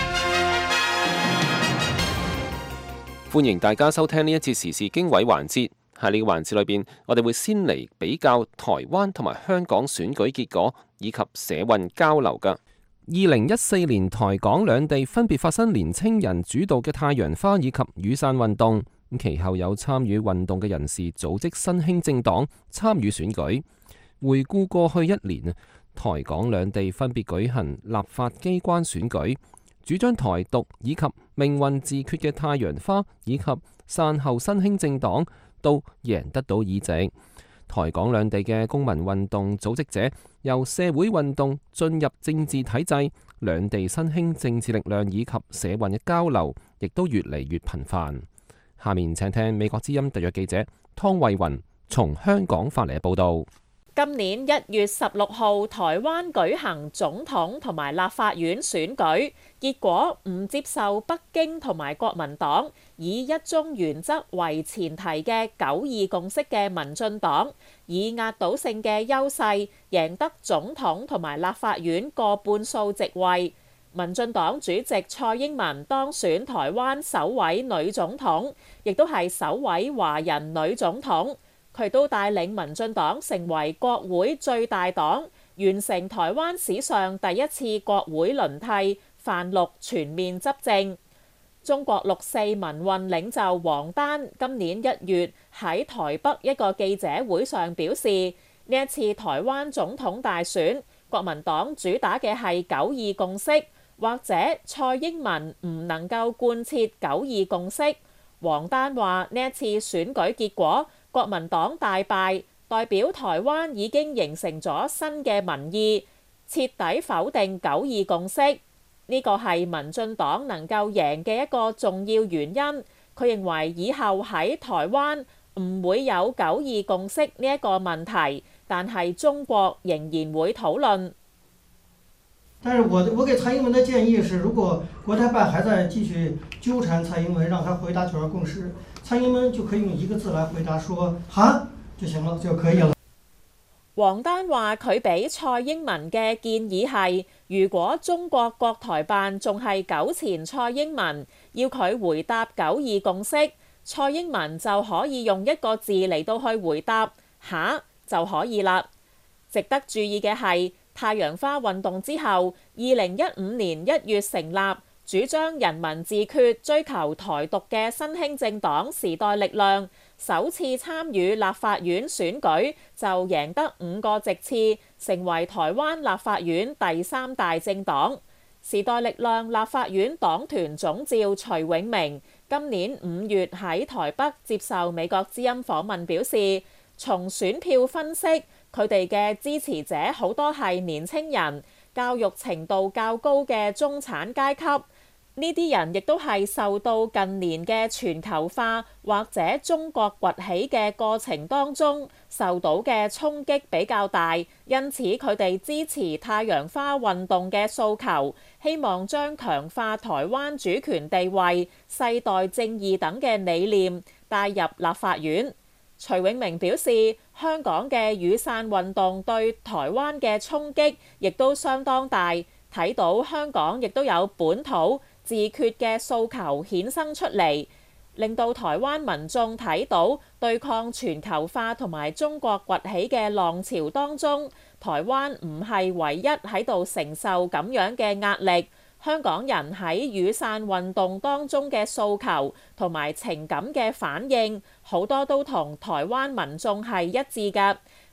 歡迎大家收聽呢一次時事經緯環節。喺呢個環節裏邊，我哋會先嚟比較台灣同埋香港選舉結果，以及社運交流㗎。2014年台港兩地分別發生年青人主導嘅太陽花以及雨傘運動，其後有參與運動嘅人士組織新興政黨參與選舉。回顧過去一年，台港兩地分別舉行立法機關選舉，主張台獨以及命運自決嘅太陽花以及傘後新興政黨都贏得到議席。台港兩地嘅公民運動組織者由社會運動進入政治體制，兩地新興政治力量以及社運嘅交流亦都越嚟越頻繁。下面請聽美國之音特約記者湯慧雲從香港發嚟嘅報導。 今年1月16號，台灣舉行總統同埋立法院選舉，結果唔接受北京同埋國民黨以一中原則為前提嘅9·2共識嘅民進黨，以壓倒性嘅優勢贏得總統同埋立法院過半數席位。民進黨主席蔡英文當選台灣首位女總統，亦都係首位華人女總統。佢都帶領民進黨成為國會最大黨，完成台灣史上第一次國會輪替，泛綠全面執政。中國6·4民運領袖王丹今年1月喺台北一個記者會上表示，呢一次台灣總統大選，國民黨主打嘅係9·2共識，或者蔡英文唔能夠貫徹9·2共識。王丹話呢一次選舉結果，國民黨大敗，代表台灣已經形成咗新嘅民意，徹底否定9·2共識。呢個係民進黨能夠贏嘅一個重要原因。佢認為以後喺台灣唔會有9·2共識呢一個問題，但係中國仍然會討論。 但是我給蔡英文的建議是，如果國台辦還在繼續糾纏蔡英文，讓他回答9·2共識，蔡英文就可以用一個字來回答，說哈就行了，就可以了。 王丹話佢俾蔡英文嘅建議係，如果中國國台辦仲係糾纏蔡英文，要佢回答9·2共識，蔡英文就可以用一個字嚟到去回答下就可以啦。值得注意嘅係，太陽花運動之後，2015年1月成立，主張人民自決、追求台獨嘅新興政黨時代力量，首次參與立法院選舉就贏得5個席次，成為台灣立法院第3大政黨。時代力量立法院黨團總召徐永明今年5月喺台北接受美國之音訪問表示，從選票分析，佢哋嘅支持者好多係年青人，教育程度較高嘅中產階級。呢啲人亦都係受到近年嘅全球化或者中國崛起嘅過程當中受到嘅衝擊比較大，因此佢哋支持太陽花運動嘅訴求，希望將強化台灣主權地位、世代正義等嘅理念帶入立法院。徐永明表示，香港嘅雨傘運動對台灣嘅衝擊亦都相當大，睇到香港亦都有本土自決嘅訴求衍生出嚟，令到台灣民眾睇到對抗全球化同埋中國崛起嘅浪潮當中，台灣唔係唯一喺度承受咁樣嘅壓力。香港人喺雨傘運動當中嘅訴求同埋情感嘅反應，好多都同台灣民眾係一致嘅。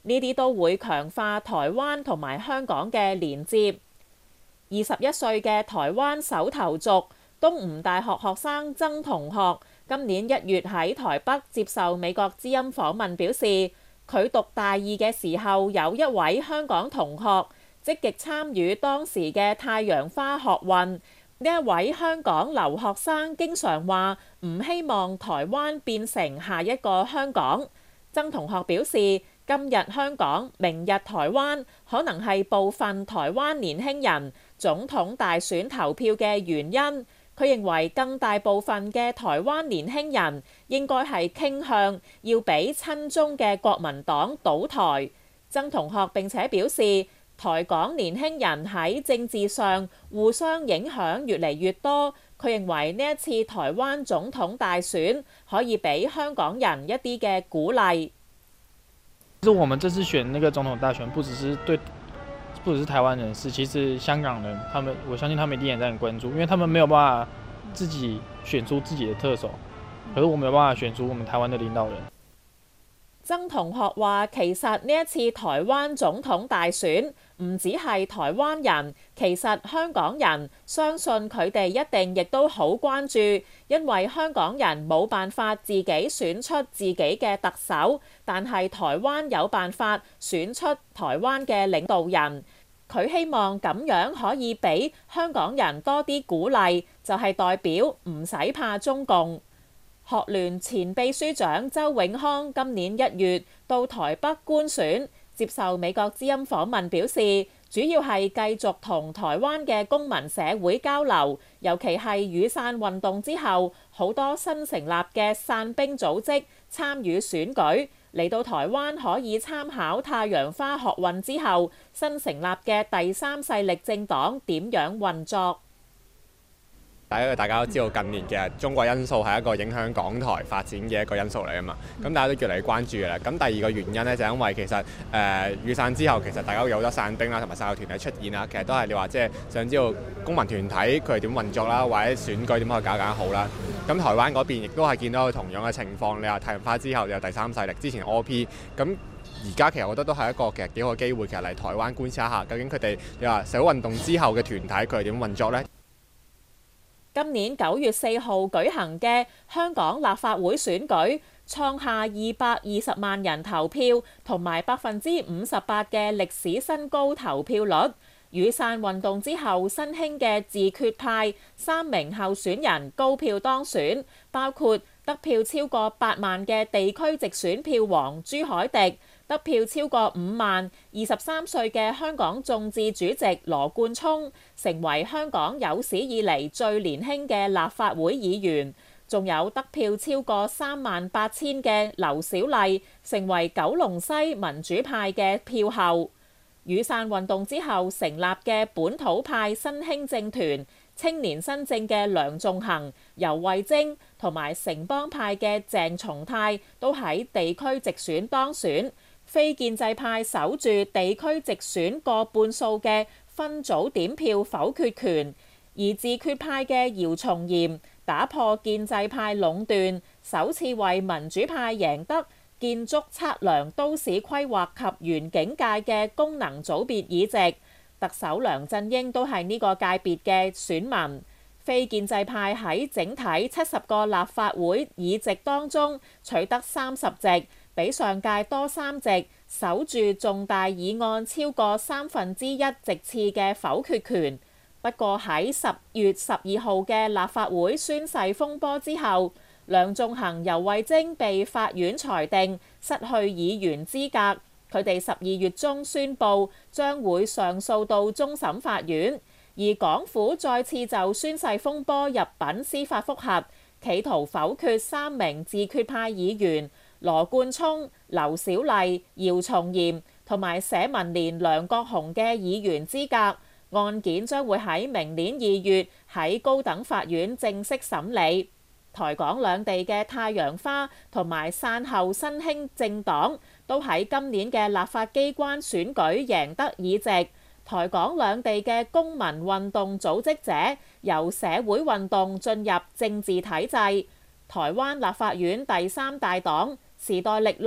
呢啲都會強化台灣同埋香港嘅連接。21歲嘅台灣首投族東吳大學學生曾同學，今年1月喺台北接受美國之音訪問，表示佢讀大二嘅時候，有一位香港同學積極參與當時嘅太陽花學運。呢一位香港留學生經常話唔希望台灣變成下一個香港。曾同學表示，今日香港，明日台灣，可能係部分台灣年輕人總統大選投票嘅原因。佢認為更大部分嘅台灣年輕人應該係傾向要俾親中嘅國民黨倒台。曾同學並且表示，台港年輕人喺政治上互相影響越嚟越多。佢認為呢一次台灣總統大選可以俾香港人一啲嘅鼓勵。 其實我們這次選那個總統大選，不只是台灣人士，其實香港人，我相信他們一定也在很關注，因為他們沒有辦法自己選出自己的特首，可是我們有辦法選出我們台灣的領導人。 曾同學話，其實呢一次台灣總統大選唔只係台灣人，其實香港人相信佢哋一定亦都好關注，因為香港人冇辦法自己選出自己嘅特首，但係台灣有辦法選出台灣嘅領導人。佢希望咁樣可以俾香港人多啲鼓勵，就係代表唔使怕中共。學聯前秘書長周永康今年1月到台北觀選，接受美國之音訪問，表示主要係繼續同台灣嘅公民社會交流，尤其係雨傘運動之後，好多新成立嘅傘兵組織參與選舉，嚟到台灣可以參考太陽花學運之後新成立嘅第三勢力政黨點樣運作。 大家都知道近年嘅中國因素係一個影響港台發展嘅一個因素嚟啊嘛，咁大家都越嚟越關注嘅啦。咁第二個原因呢，就因為其實雨傘之後，其實大家有好多傘兵啦，同埋傘後團體出現啦，其實都係你話即係想知道公民團體佢係點運作啦，或者選舉點可以搞好啦。咁台灣嗰邊亦都係見到同樣嘅情況。你話太陽花之後有第三勢力，之前 OP 咁。而家其實我覺得都係一個其實幾好嘅機會，其實嚟台灣觀察一下究竟佢哋你話社會運動之後嘅團體佢係點運作呢？ 今年9月4號舉行嘅香港立法會選舉，創下220萬人投票同埋58%嘅歷史新高投票率。雨傘運動之後新興嘅自決派3名候選人高票當選，包括得票超過8萬嘅地區直選票王朱凱廸，得票超過5萬23歲嘅香港眾志主席羅冠聰，成為香港有史以嚟最年輕嘅立法會議員。仲有得票超過38000嘅劉小麗，成為九龍西民主派嘅票后。雨傘運動之後成立嘅本土派新興政團青年新政嘅梁頌恆、游蕙禎同埋城邦派嘅鄭松泰都喺地區直選當選。非建制派守住地區直選過半數嘅分組點票否決權，而自決派嘅姚松炎打破建制派壟斷，首次為民主派贏得建築測量、都市規劃及園境界嘅功能組別議席。特首梁振英都係呢個界別嘅選民。非建制派喺整體70個立法會議席當中取得30席，比上屆多3席，守住重大議案超過1/3席次嘅否決權。不過喺10月12號嘅立法會宣誓風波之後，梁頌恆、游蕙禎被法院裁定失去議員資格，佢哋12月中宣布將會上訴到終審法院，而港府再次就宣誓風波入稟司法覆核，企圖否決3名自決派議員羅冠聰、劉小麗、姚松炎同埋社民連梁國雄嘅議員資格。案件將會喺明年2月喺高等法院正式審理。台港兩地嘅太陽花同埋傘後新興政黨都喺今年嘅立法機關選舉贏得議席。台港兩地嘅公民運動組織者由社會運動進入政治體制。台灣立法院第3大黨時代力量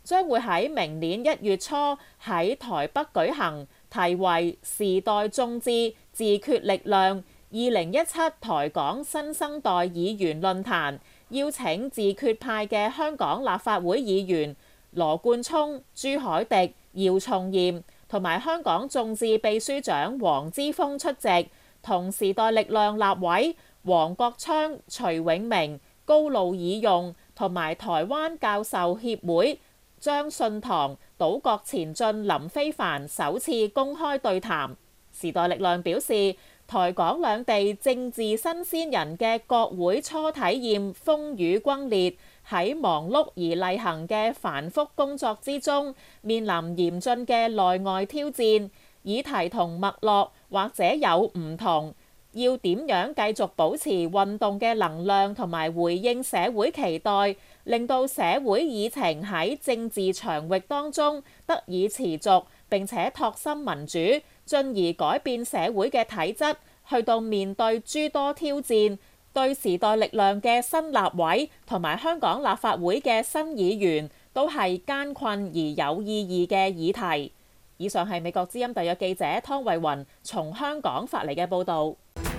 將會喺明年1月初喺台北舉行，題為時代眾志自決力量2017台港新生代議員論壇，邀請自決派嘅香港立法會議員羅冠聰、朱凱廸、姚松炎同埋香港眾志秘書長黃之鋒出席，同時代力量立委黃國昌、徐永明、高路以用同埋台灣教授協會張信堂、島國前進林飛帆首次公開對談。時代力量表示，台港兩地政治新鮮人嘅國會初體驗風雨轟烈，喺忙碌而例行嘅繁複工作之中，面臨嚴峻嘅內外挑戰，議題同脈絡或者有唔同，要點樣繼續保持運動嘅能量同埋回應社會期待，令到社會議程喺政治場域當中得以持續，並且拓深民主，進而改變社會嘅體質，去到面對諸多挑戰，對時代力量嘅新立委同埋香港立法會嘅新議員都係艱困而有意義嘅議題。以上係美國之音特約記者湯慧雲從香港發嚟嘅報導。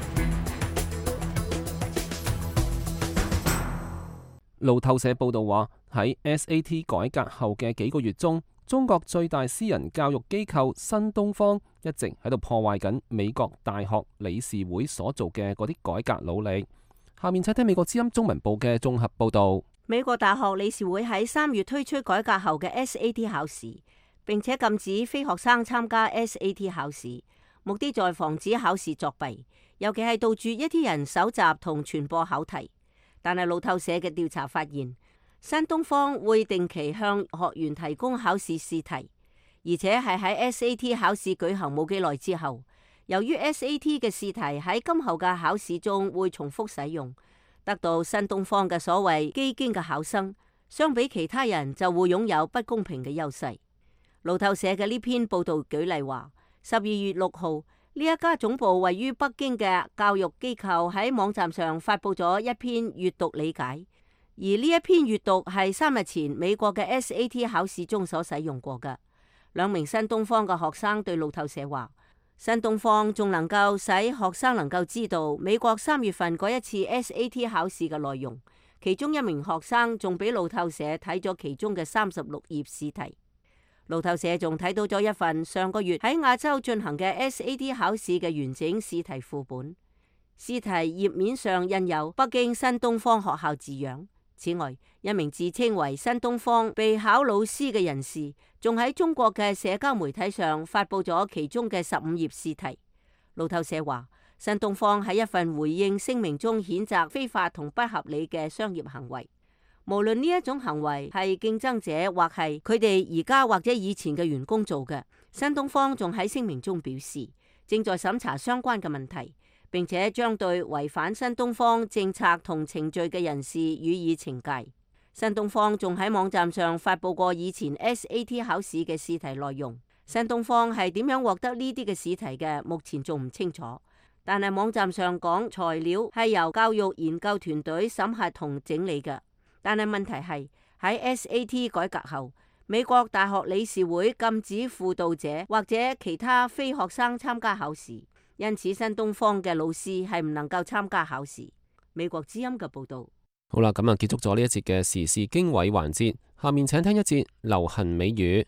路透社報導話，喺 SAT 改革後嘅幾個月中，中國最大私人教育機構新東方一直喺度破壞緊美國大學理事會所做嘅嗰啲改革努力。下面請聽美國之音中文部嘅綜合報導。 美國大學理事會喺3月推出改革後嘅 SAT 考試，並且禁止非學生參加 SAT 考試，目的在防止考試作弊，尤其係杜絕一啲人搜集同傳播考題。但係路透社嘅調查發現，新東方會定期向學員提供考試試題，而且係喺 SAT 考試舉行冇幾耐之後，由於 SAT 嘅試題喺今後嘅考試中會重複使用，得到新東方嘅所謂基堅嘅考生，相比其他人就會擁有不公平嘅優勢。路透社嘅呢篇報導舉例話，12月6號，呢一家總部位於北京嘅教育機構喺網站上發布咗一篇閱讀理解，而呢一篇閱讀係3日前美國嘅 SAT 考試中所使用過嘅。2名新東方嘅學生對路透社話，新東方仲能夠使學生能夠知道美國3月份嗰一次 SAT 考試嘅內容，其中一名學生仲俾路透社睇咗其中嘅36頁試題。路透社仲睇到咗一份上個月喺亞洲進行嘅 SAT 考試嘅完整試題副本，試題頁面上印有北京新東方學校字樣。此外，一名自稱為新東方備考老師嘅人士，仲喺中國嘅社交媒體上發布咗其中嘅15頁試題。路透社話，新東方喺一份回應聲明中譴責非法同不合理嘅商業行為。無論呢一種行為係競爭者或係佢哋而家或者以前嘅員工做嘅，新東方仲喺聲明中表示，正在審查相關嘅問題，並且將對違反新東方政策同程序嘅人士予以懲戒。新東方仲喺網站上發布過以前 SAT 考試嘅試題內容。新東方係點樣獲得呢啲嘅試題嘅，目前仲唔清楚。但係網站上講材料係由教育研究團隊審核同整理嘅。但係問題係喺 SAT 改革後，美國大學理事會禁止輔導者或者其他非學生參加考試，因此新東方嘅老師係唔能夠參加考試。美國之音嘅報導。 好啦，咁啊結束咗呢一節嘅時事經緯環節，下面請聽一節流行美語。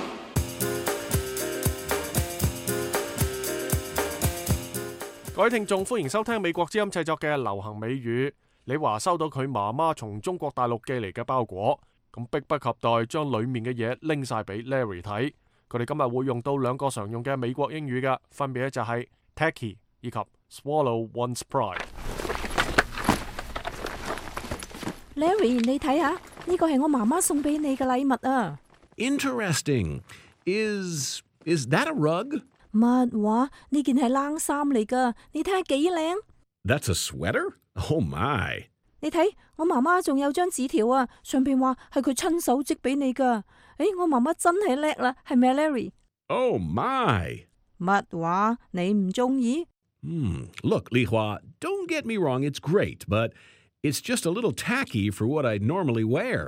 各位聽眾，歡迎收聽美國之音製作嘅流行美語。李華收到佢媽媽從中國大陸寄嚟嘅包裹，咁迫不及待將裏面嘅嘢拎晒俾 Larry 睇。佢哋今日會用到2個常用嘅美國英語嘅，分別就係 tacky 以及 swallow one's pride。Larry， 你睇下，呢個係我媽媽送俾你嘅禮物啊。 Interesting. Is that a rug? 乜話？呢件係冷衫嚟噶，你睇下幾靚。 That's a sweater? Oh my！ 你睇，我媽媽仲有張紙條啊，上邊話係佢親手織俾你噶。我媽媽真係叻啦，係咪啊 Larry？Oh my！ 乜話？你唔中意 ？Look， 李華 ，Don't get me wrong，it's great，but it's just a little tacky for what I normally wear。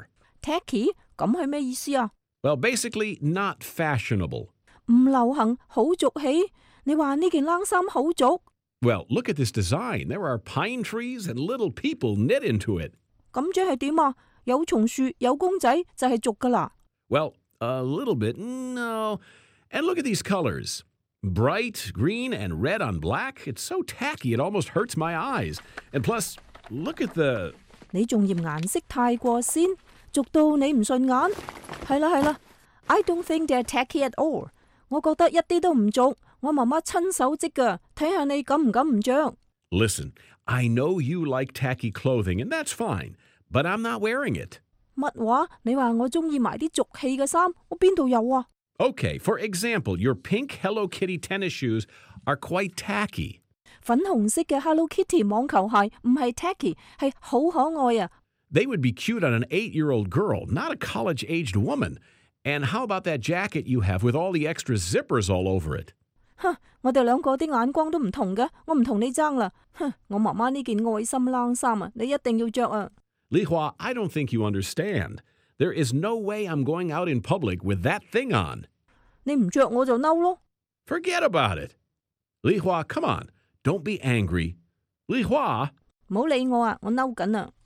tacky 咁係咩意思啊？ Well, basically, not fashionable. 唔流行，好俗氣。你話呢件冷衫好俗？ Well, look at this design. There are pine trees and little people knit into it. 咁即係點啊？有松樹有公仔就係俗噶啦。 Well, a little bit, no. And look at these colors. Bright green and red on black. It's so tacky it almost hurts my eyes. And plus, look at the... 你仲嫌顏色太過鮮，俗到你唔順眼。係啦，I don't think they're tacky at all。我覺得一啲都唔俗。我媽媽親手織噶，睇下你敢唔敢唔着。 Listen, I know you like tacky clothing, and that's fine, but I'm not wearing it. 乜話？你話我中意埋啲俗氣嘅衫，我邊度有啊？ Okay, for example, your pink Hello Kitty tennis shoes are quite tacky. 粉紅色嘅 Hello Kitty 網球鞋唔係 tacky， 係好可愛啊。 They would be cute on an 8-year-old girl, not a college-aged woman. And how about that jacket you have with all the extra zippers all over it? 哼，我哋兩個啲眼光都唔同嘅，我唔同你爭啦。哼，我媽媽呢件愛心冷衫啊，你一定要着啊。 Li Hua, I don't think you understand. There is no way I'm going out in public with that thing on. 你唔着我就嬲咯。 Forget about it. Li Hua, come on. Don't be angry. Li Hua. 唔好理我啊，我嬲緊啊。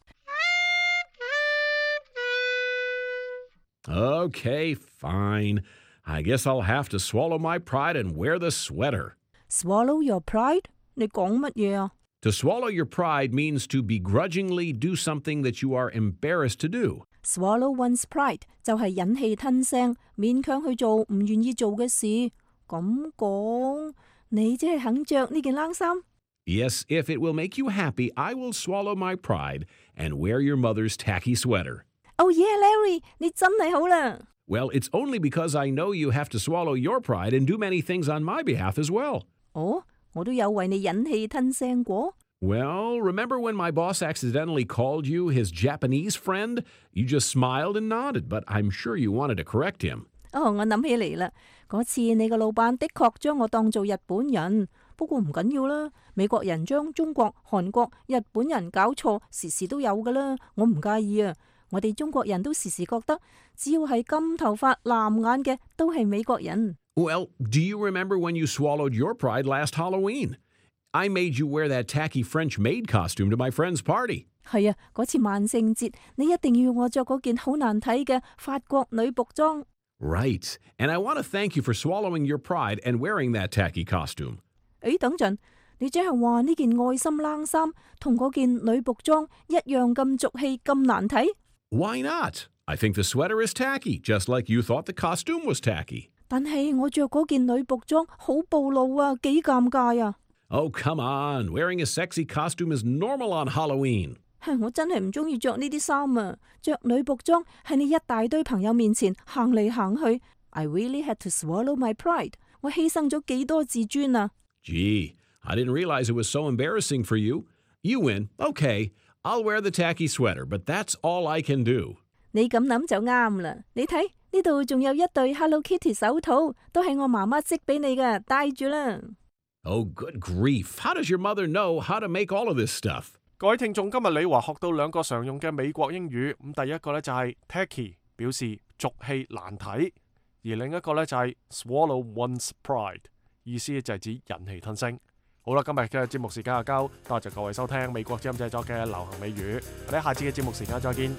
Okay, fine. I guess I'll have to swallow my pride and wear the sweater. Swallow your pride？ 你講乜嘢啊？ To swallow your pride means to begrudgingly do something that you are embarrassed to do. Swallow one's pride 就係忍氣吞聲，勉強去做唔願意做嘅事。咁講，你即係肯着呢件冷衫？ Yes, if it will make you happy, I will swallow my pride and wear your mother's tacky sweater. Oh yeah, Larry， 你真係好啦。 Well, it's only because I know you have to swallow your pride and do many things on my behalf as well. 哦，我都有為你忍氣吞聲過。 Well, remember when my boss accidentally called you his Japanese friend? You just smiled and nodded, but I'm sure you wanted to correct him. 哦，我諗起嚟啦，嗰次你個老闆的確將我當做日本人，不過唔緊要啦。美國人將中國、韓國、日本人搞錯，時時都有噶啦，我唔介意啊。我哋中國人都時時覺得，只要係金頭髮、藍眼嘅，都係美國人。 Well, do you remember when you swallowed your pride last Halloween? I made you wear that tacky French maid costume to my friend's party. 係啊，嗰次萬聖節，你一定要我着嗰件好難睇嘅法國女僕裝。 Right, and I want to thank you for swallowing your pride and wearing that tacky costume. 誒，等陣，你即係話呢件愛心冷衫同嗰件女僕裝一樣咁俗氣、咁難睇？ Why not? I think the sweater is tacky, just like you thought the costume was tacky. 但係我着嗰件女僕裝好暴露啊，幾尷尬啊！ Oh, come on. Wearing a sexy costume is normal on Halloween. 我真係唔中意着呢啲衫啊！着女僕裝喺你一大堆朋友面前行嚟行去 ，I really had to swallow my pride。我犧牲咗幾多自尊啊 Gee, I didn't realize it was so embarrassing for you. You win. Okay, I'll wear the tacky sweater, but that's all I can do. 你咁諗就啱啦！你睇呢度仲有一對 Hello Kitty 手套，都係我媽媽織俾你嘅，戴住啦。 Oh, good grief. How does your mother know how to make all of this stuff? 各位聽眾，今日李華學到兩個常用嘅美國英語，咁第一個呢就係 tacky， 表示俗氣難睇，而另一個呢就係 swallow one's pride， 意思就係指忍氣吞聲。好啦，今日嘅節目時間就夠，多謝各位收聽美國之音製作嘅流行美語，我哋下次嘅節目時間再見。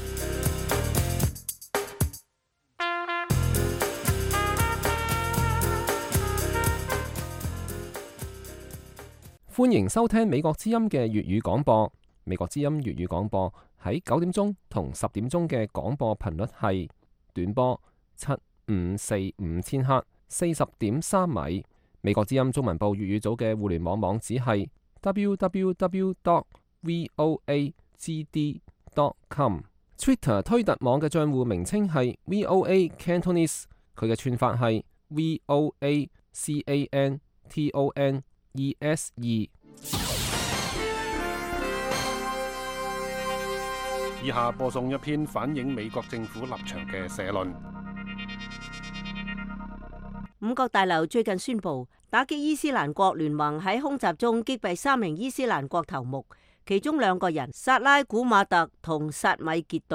歡迎收聽美國之音嘅粵語廣播。美國之音粵語廣播喺9點鐘同10點鐘嘅廣播頻率係短波7545千赫40.3米。美國之音中文部粵語組嘅互聯網網址係 www.voagd.com。Twitter 推特網嘅賬戶名稱係 VOA Cantonese， 佢嘅串法係 VOACANTONESE。 以下播送一篇反映美國政府立場嘅社論。 五角大樓最近宣布打擊伊斯蘭國聯盟喺空襲中擊斃3名伊斯蘭國頭目，其中2個人薩拉古馬特同薩米傑杜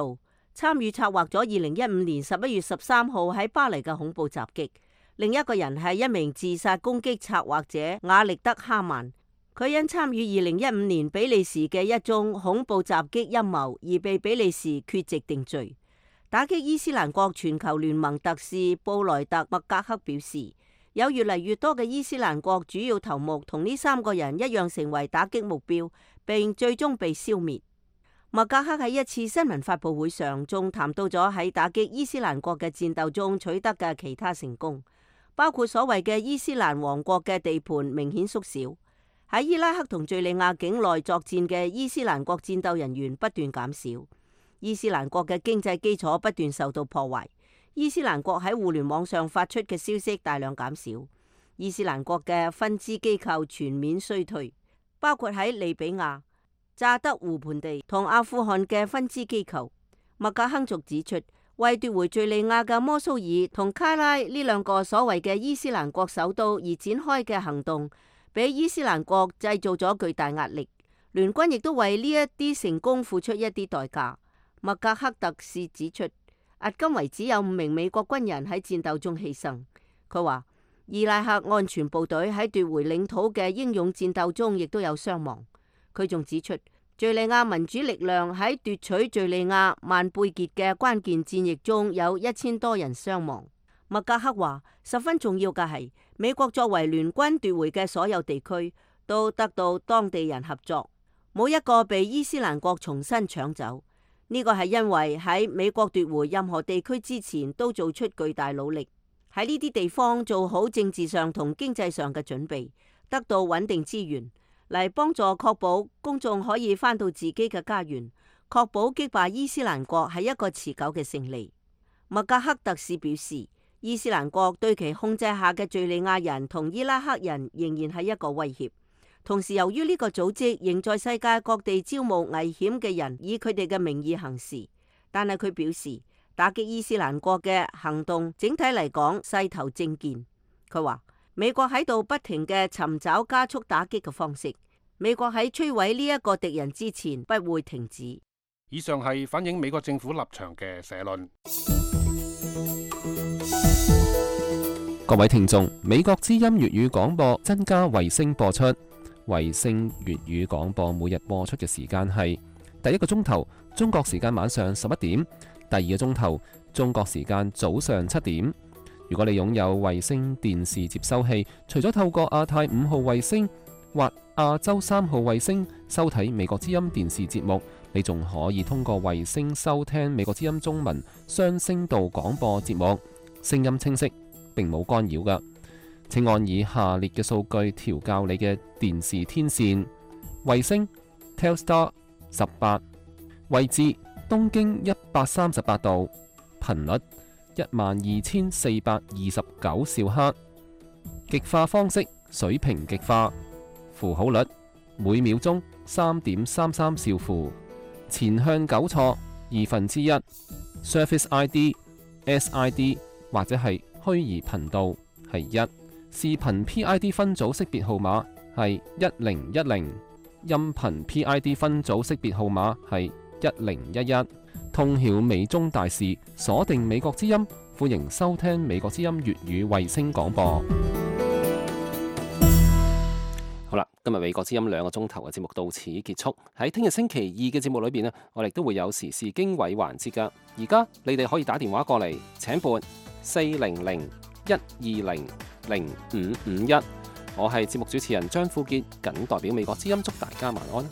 參與策劃咗2015年11月13號喺巴黎嘅恐怖襲擊。另一個人係一名自殺攻擊策劃者瓦力德哈曼，佢因參與2015年比利時嘅一宗恐怖襲擊陰謀而被比利時缺席定罪。打擊伊斯蘭國全球聯盟特使布萊特麥格克表示，有越嚟越多嘅伊斯蘭國主要頭目同呢3個人一樣成為打擊目標，並最終被消滅。麥格克喺一次新聞發佈會上仲談到咗喺打擊伊斯蘭國嘅戰鬥中取得嘅其他成功，包括所謂嘅伊斯蘭王國嘅地盤明顯縮小，喺伊拉克同敘利亞境內作戰嘅伊斯蘭國戰鬥人員不斷減少，伊斯蘭國嘅經濟基礎不斷受到破壞，伊斯蘭國喺互聯網上發出嘅消息大量減少，伊斯蘭國嘅分支機構全面衰退，包括喺利比亞、乍得湖盆地同阿富汗嘅分支機構。麥格亨族指出，為奪回敘利亞嘅摩蘇爾同卡拉呢2個所謂嘅伊斯蘭國首都而展開嘅行動，俾伊斯蘭國製造咗巨大壓力。聯軍亦都為呢一啲成功付出一啲代價。麥格克特使指出，迄今為止有5名美國軍人喺戰鬥中犧牲。佢話，伊拉克安全部隊喺奪回領土嘅英勇戰鬥中亦都有傷亡。佢仲指出，敘利亞民主力量喺奪取敘利亞曼貝傑嘅關鍵戰役中有1000多人傷亡。麥格克話，十分重要嘅係，美國作為聯軍奪回嘅所有地區都得到當地人合作，冇一個被伊斯蘭國重新搶走。呢個係因為喺美國奪回任何地區之前都做出巨大努力，喺呢啲地方做好政治上同經濟上嘅準備，得到穩定資源，嚟幫助確保公眾可以返到自己嘅家園，確保擊敗伊斯蘭國係一個持久嘅勝利。麥格克特使表示，伊斯蘭國對其控制下嘅敘利亞人同伊拉克人仍然係一個威脅。同時，由於呢個組織仍在世界各地招募危險嘅人，以佢哋嘅名義行事，但係佢表示，打擊伊斯蘭國嘅行動整體嚟講勢頭正健。佢話，美國喺度不停嘅尋找加速打擊嘅方式，美國喺摧毀呢一個敵人之前不會停止。 以上係反映美國政府立場嘅社論。 各位聽眾，美國之音粵語廣播增加衛星播出。衛星粵語廣播每日播出嘅時間係第一個鐘頭中國時間晚上11點，第二個鐘頭中國時間早上7點。如果你擁有衛星電視接收器，除咗透過亞太5號衛星或亞洲3號衛星收睇美國之音電視節目，你仲可以通過衛星收聽美國之音中文雙聲道廣播節目，聲音清晰，並冇干擾㗎。請按以下列嘅數據調校你嘅電視天線：衛星 Telstar 18，位置東經138度，頻率12429兆赫，極化方式水平極化，符號率每秒鐘3.33兆符，前向糾錯1/2， Surface ID SID 或者係虛擬頻道係1。視頻 PID 分組識別號碼係1010，音頻 PID 分組識別號碼係1011。通曉美中大事，鎖定美國之音，歡迎收聽美國之音粵語衛星廣播。好啦，今日美國之音2個鐘頭嘅節目到此結束。喺聽日星期2嘅節目裏邊呢，我哋都會有時事經緯環節噶。而家你哋可以打電話過嚟請撥400-120-0551。我係節目主持人張富傑，謹代表美國之音祝大家晚安。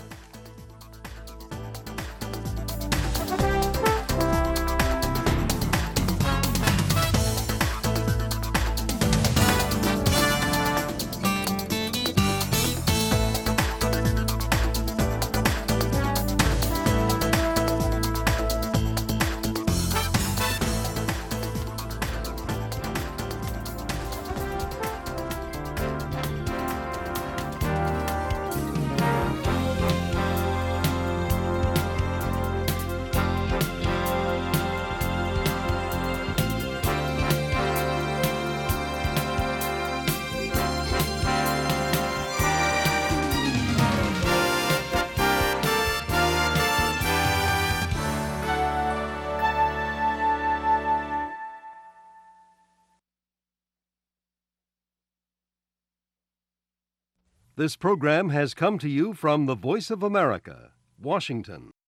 This program has come to you from the Voice of America, Washington.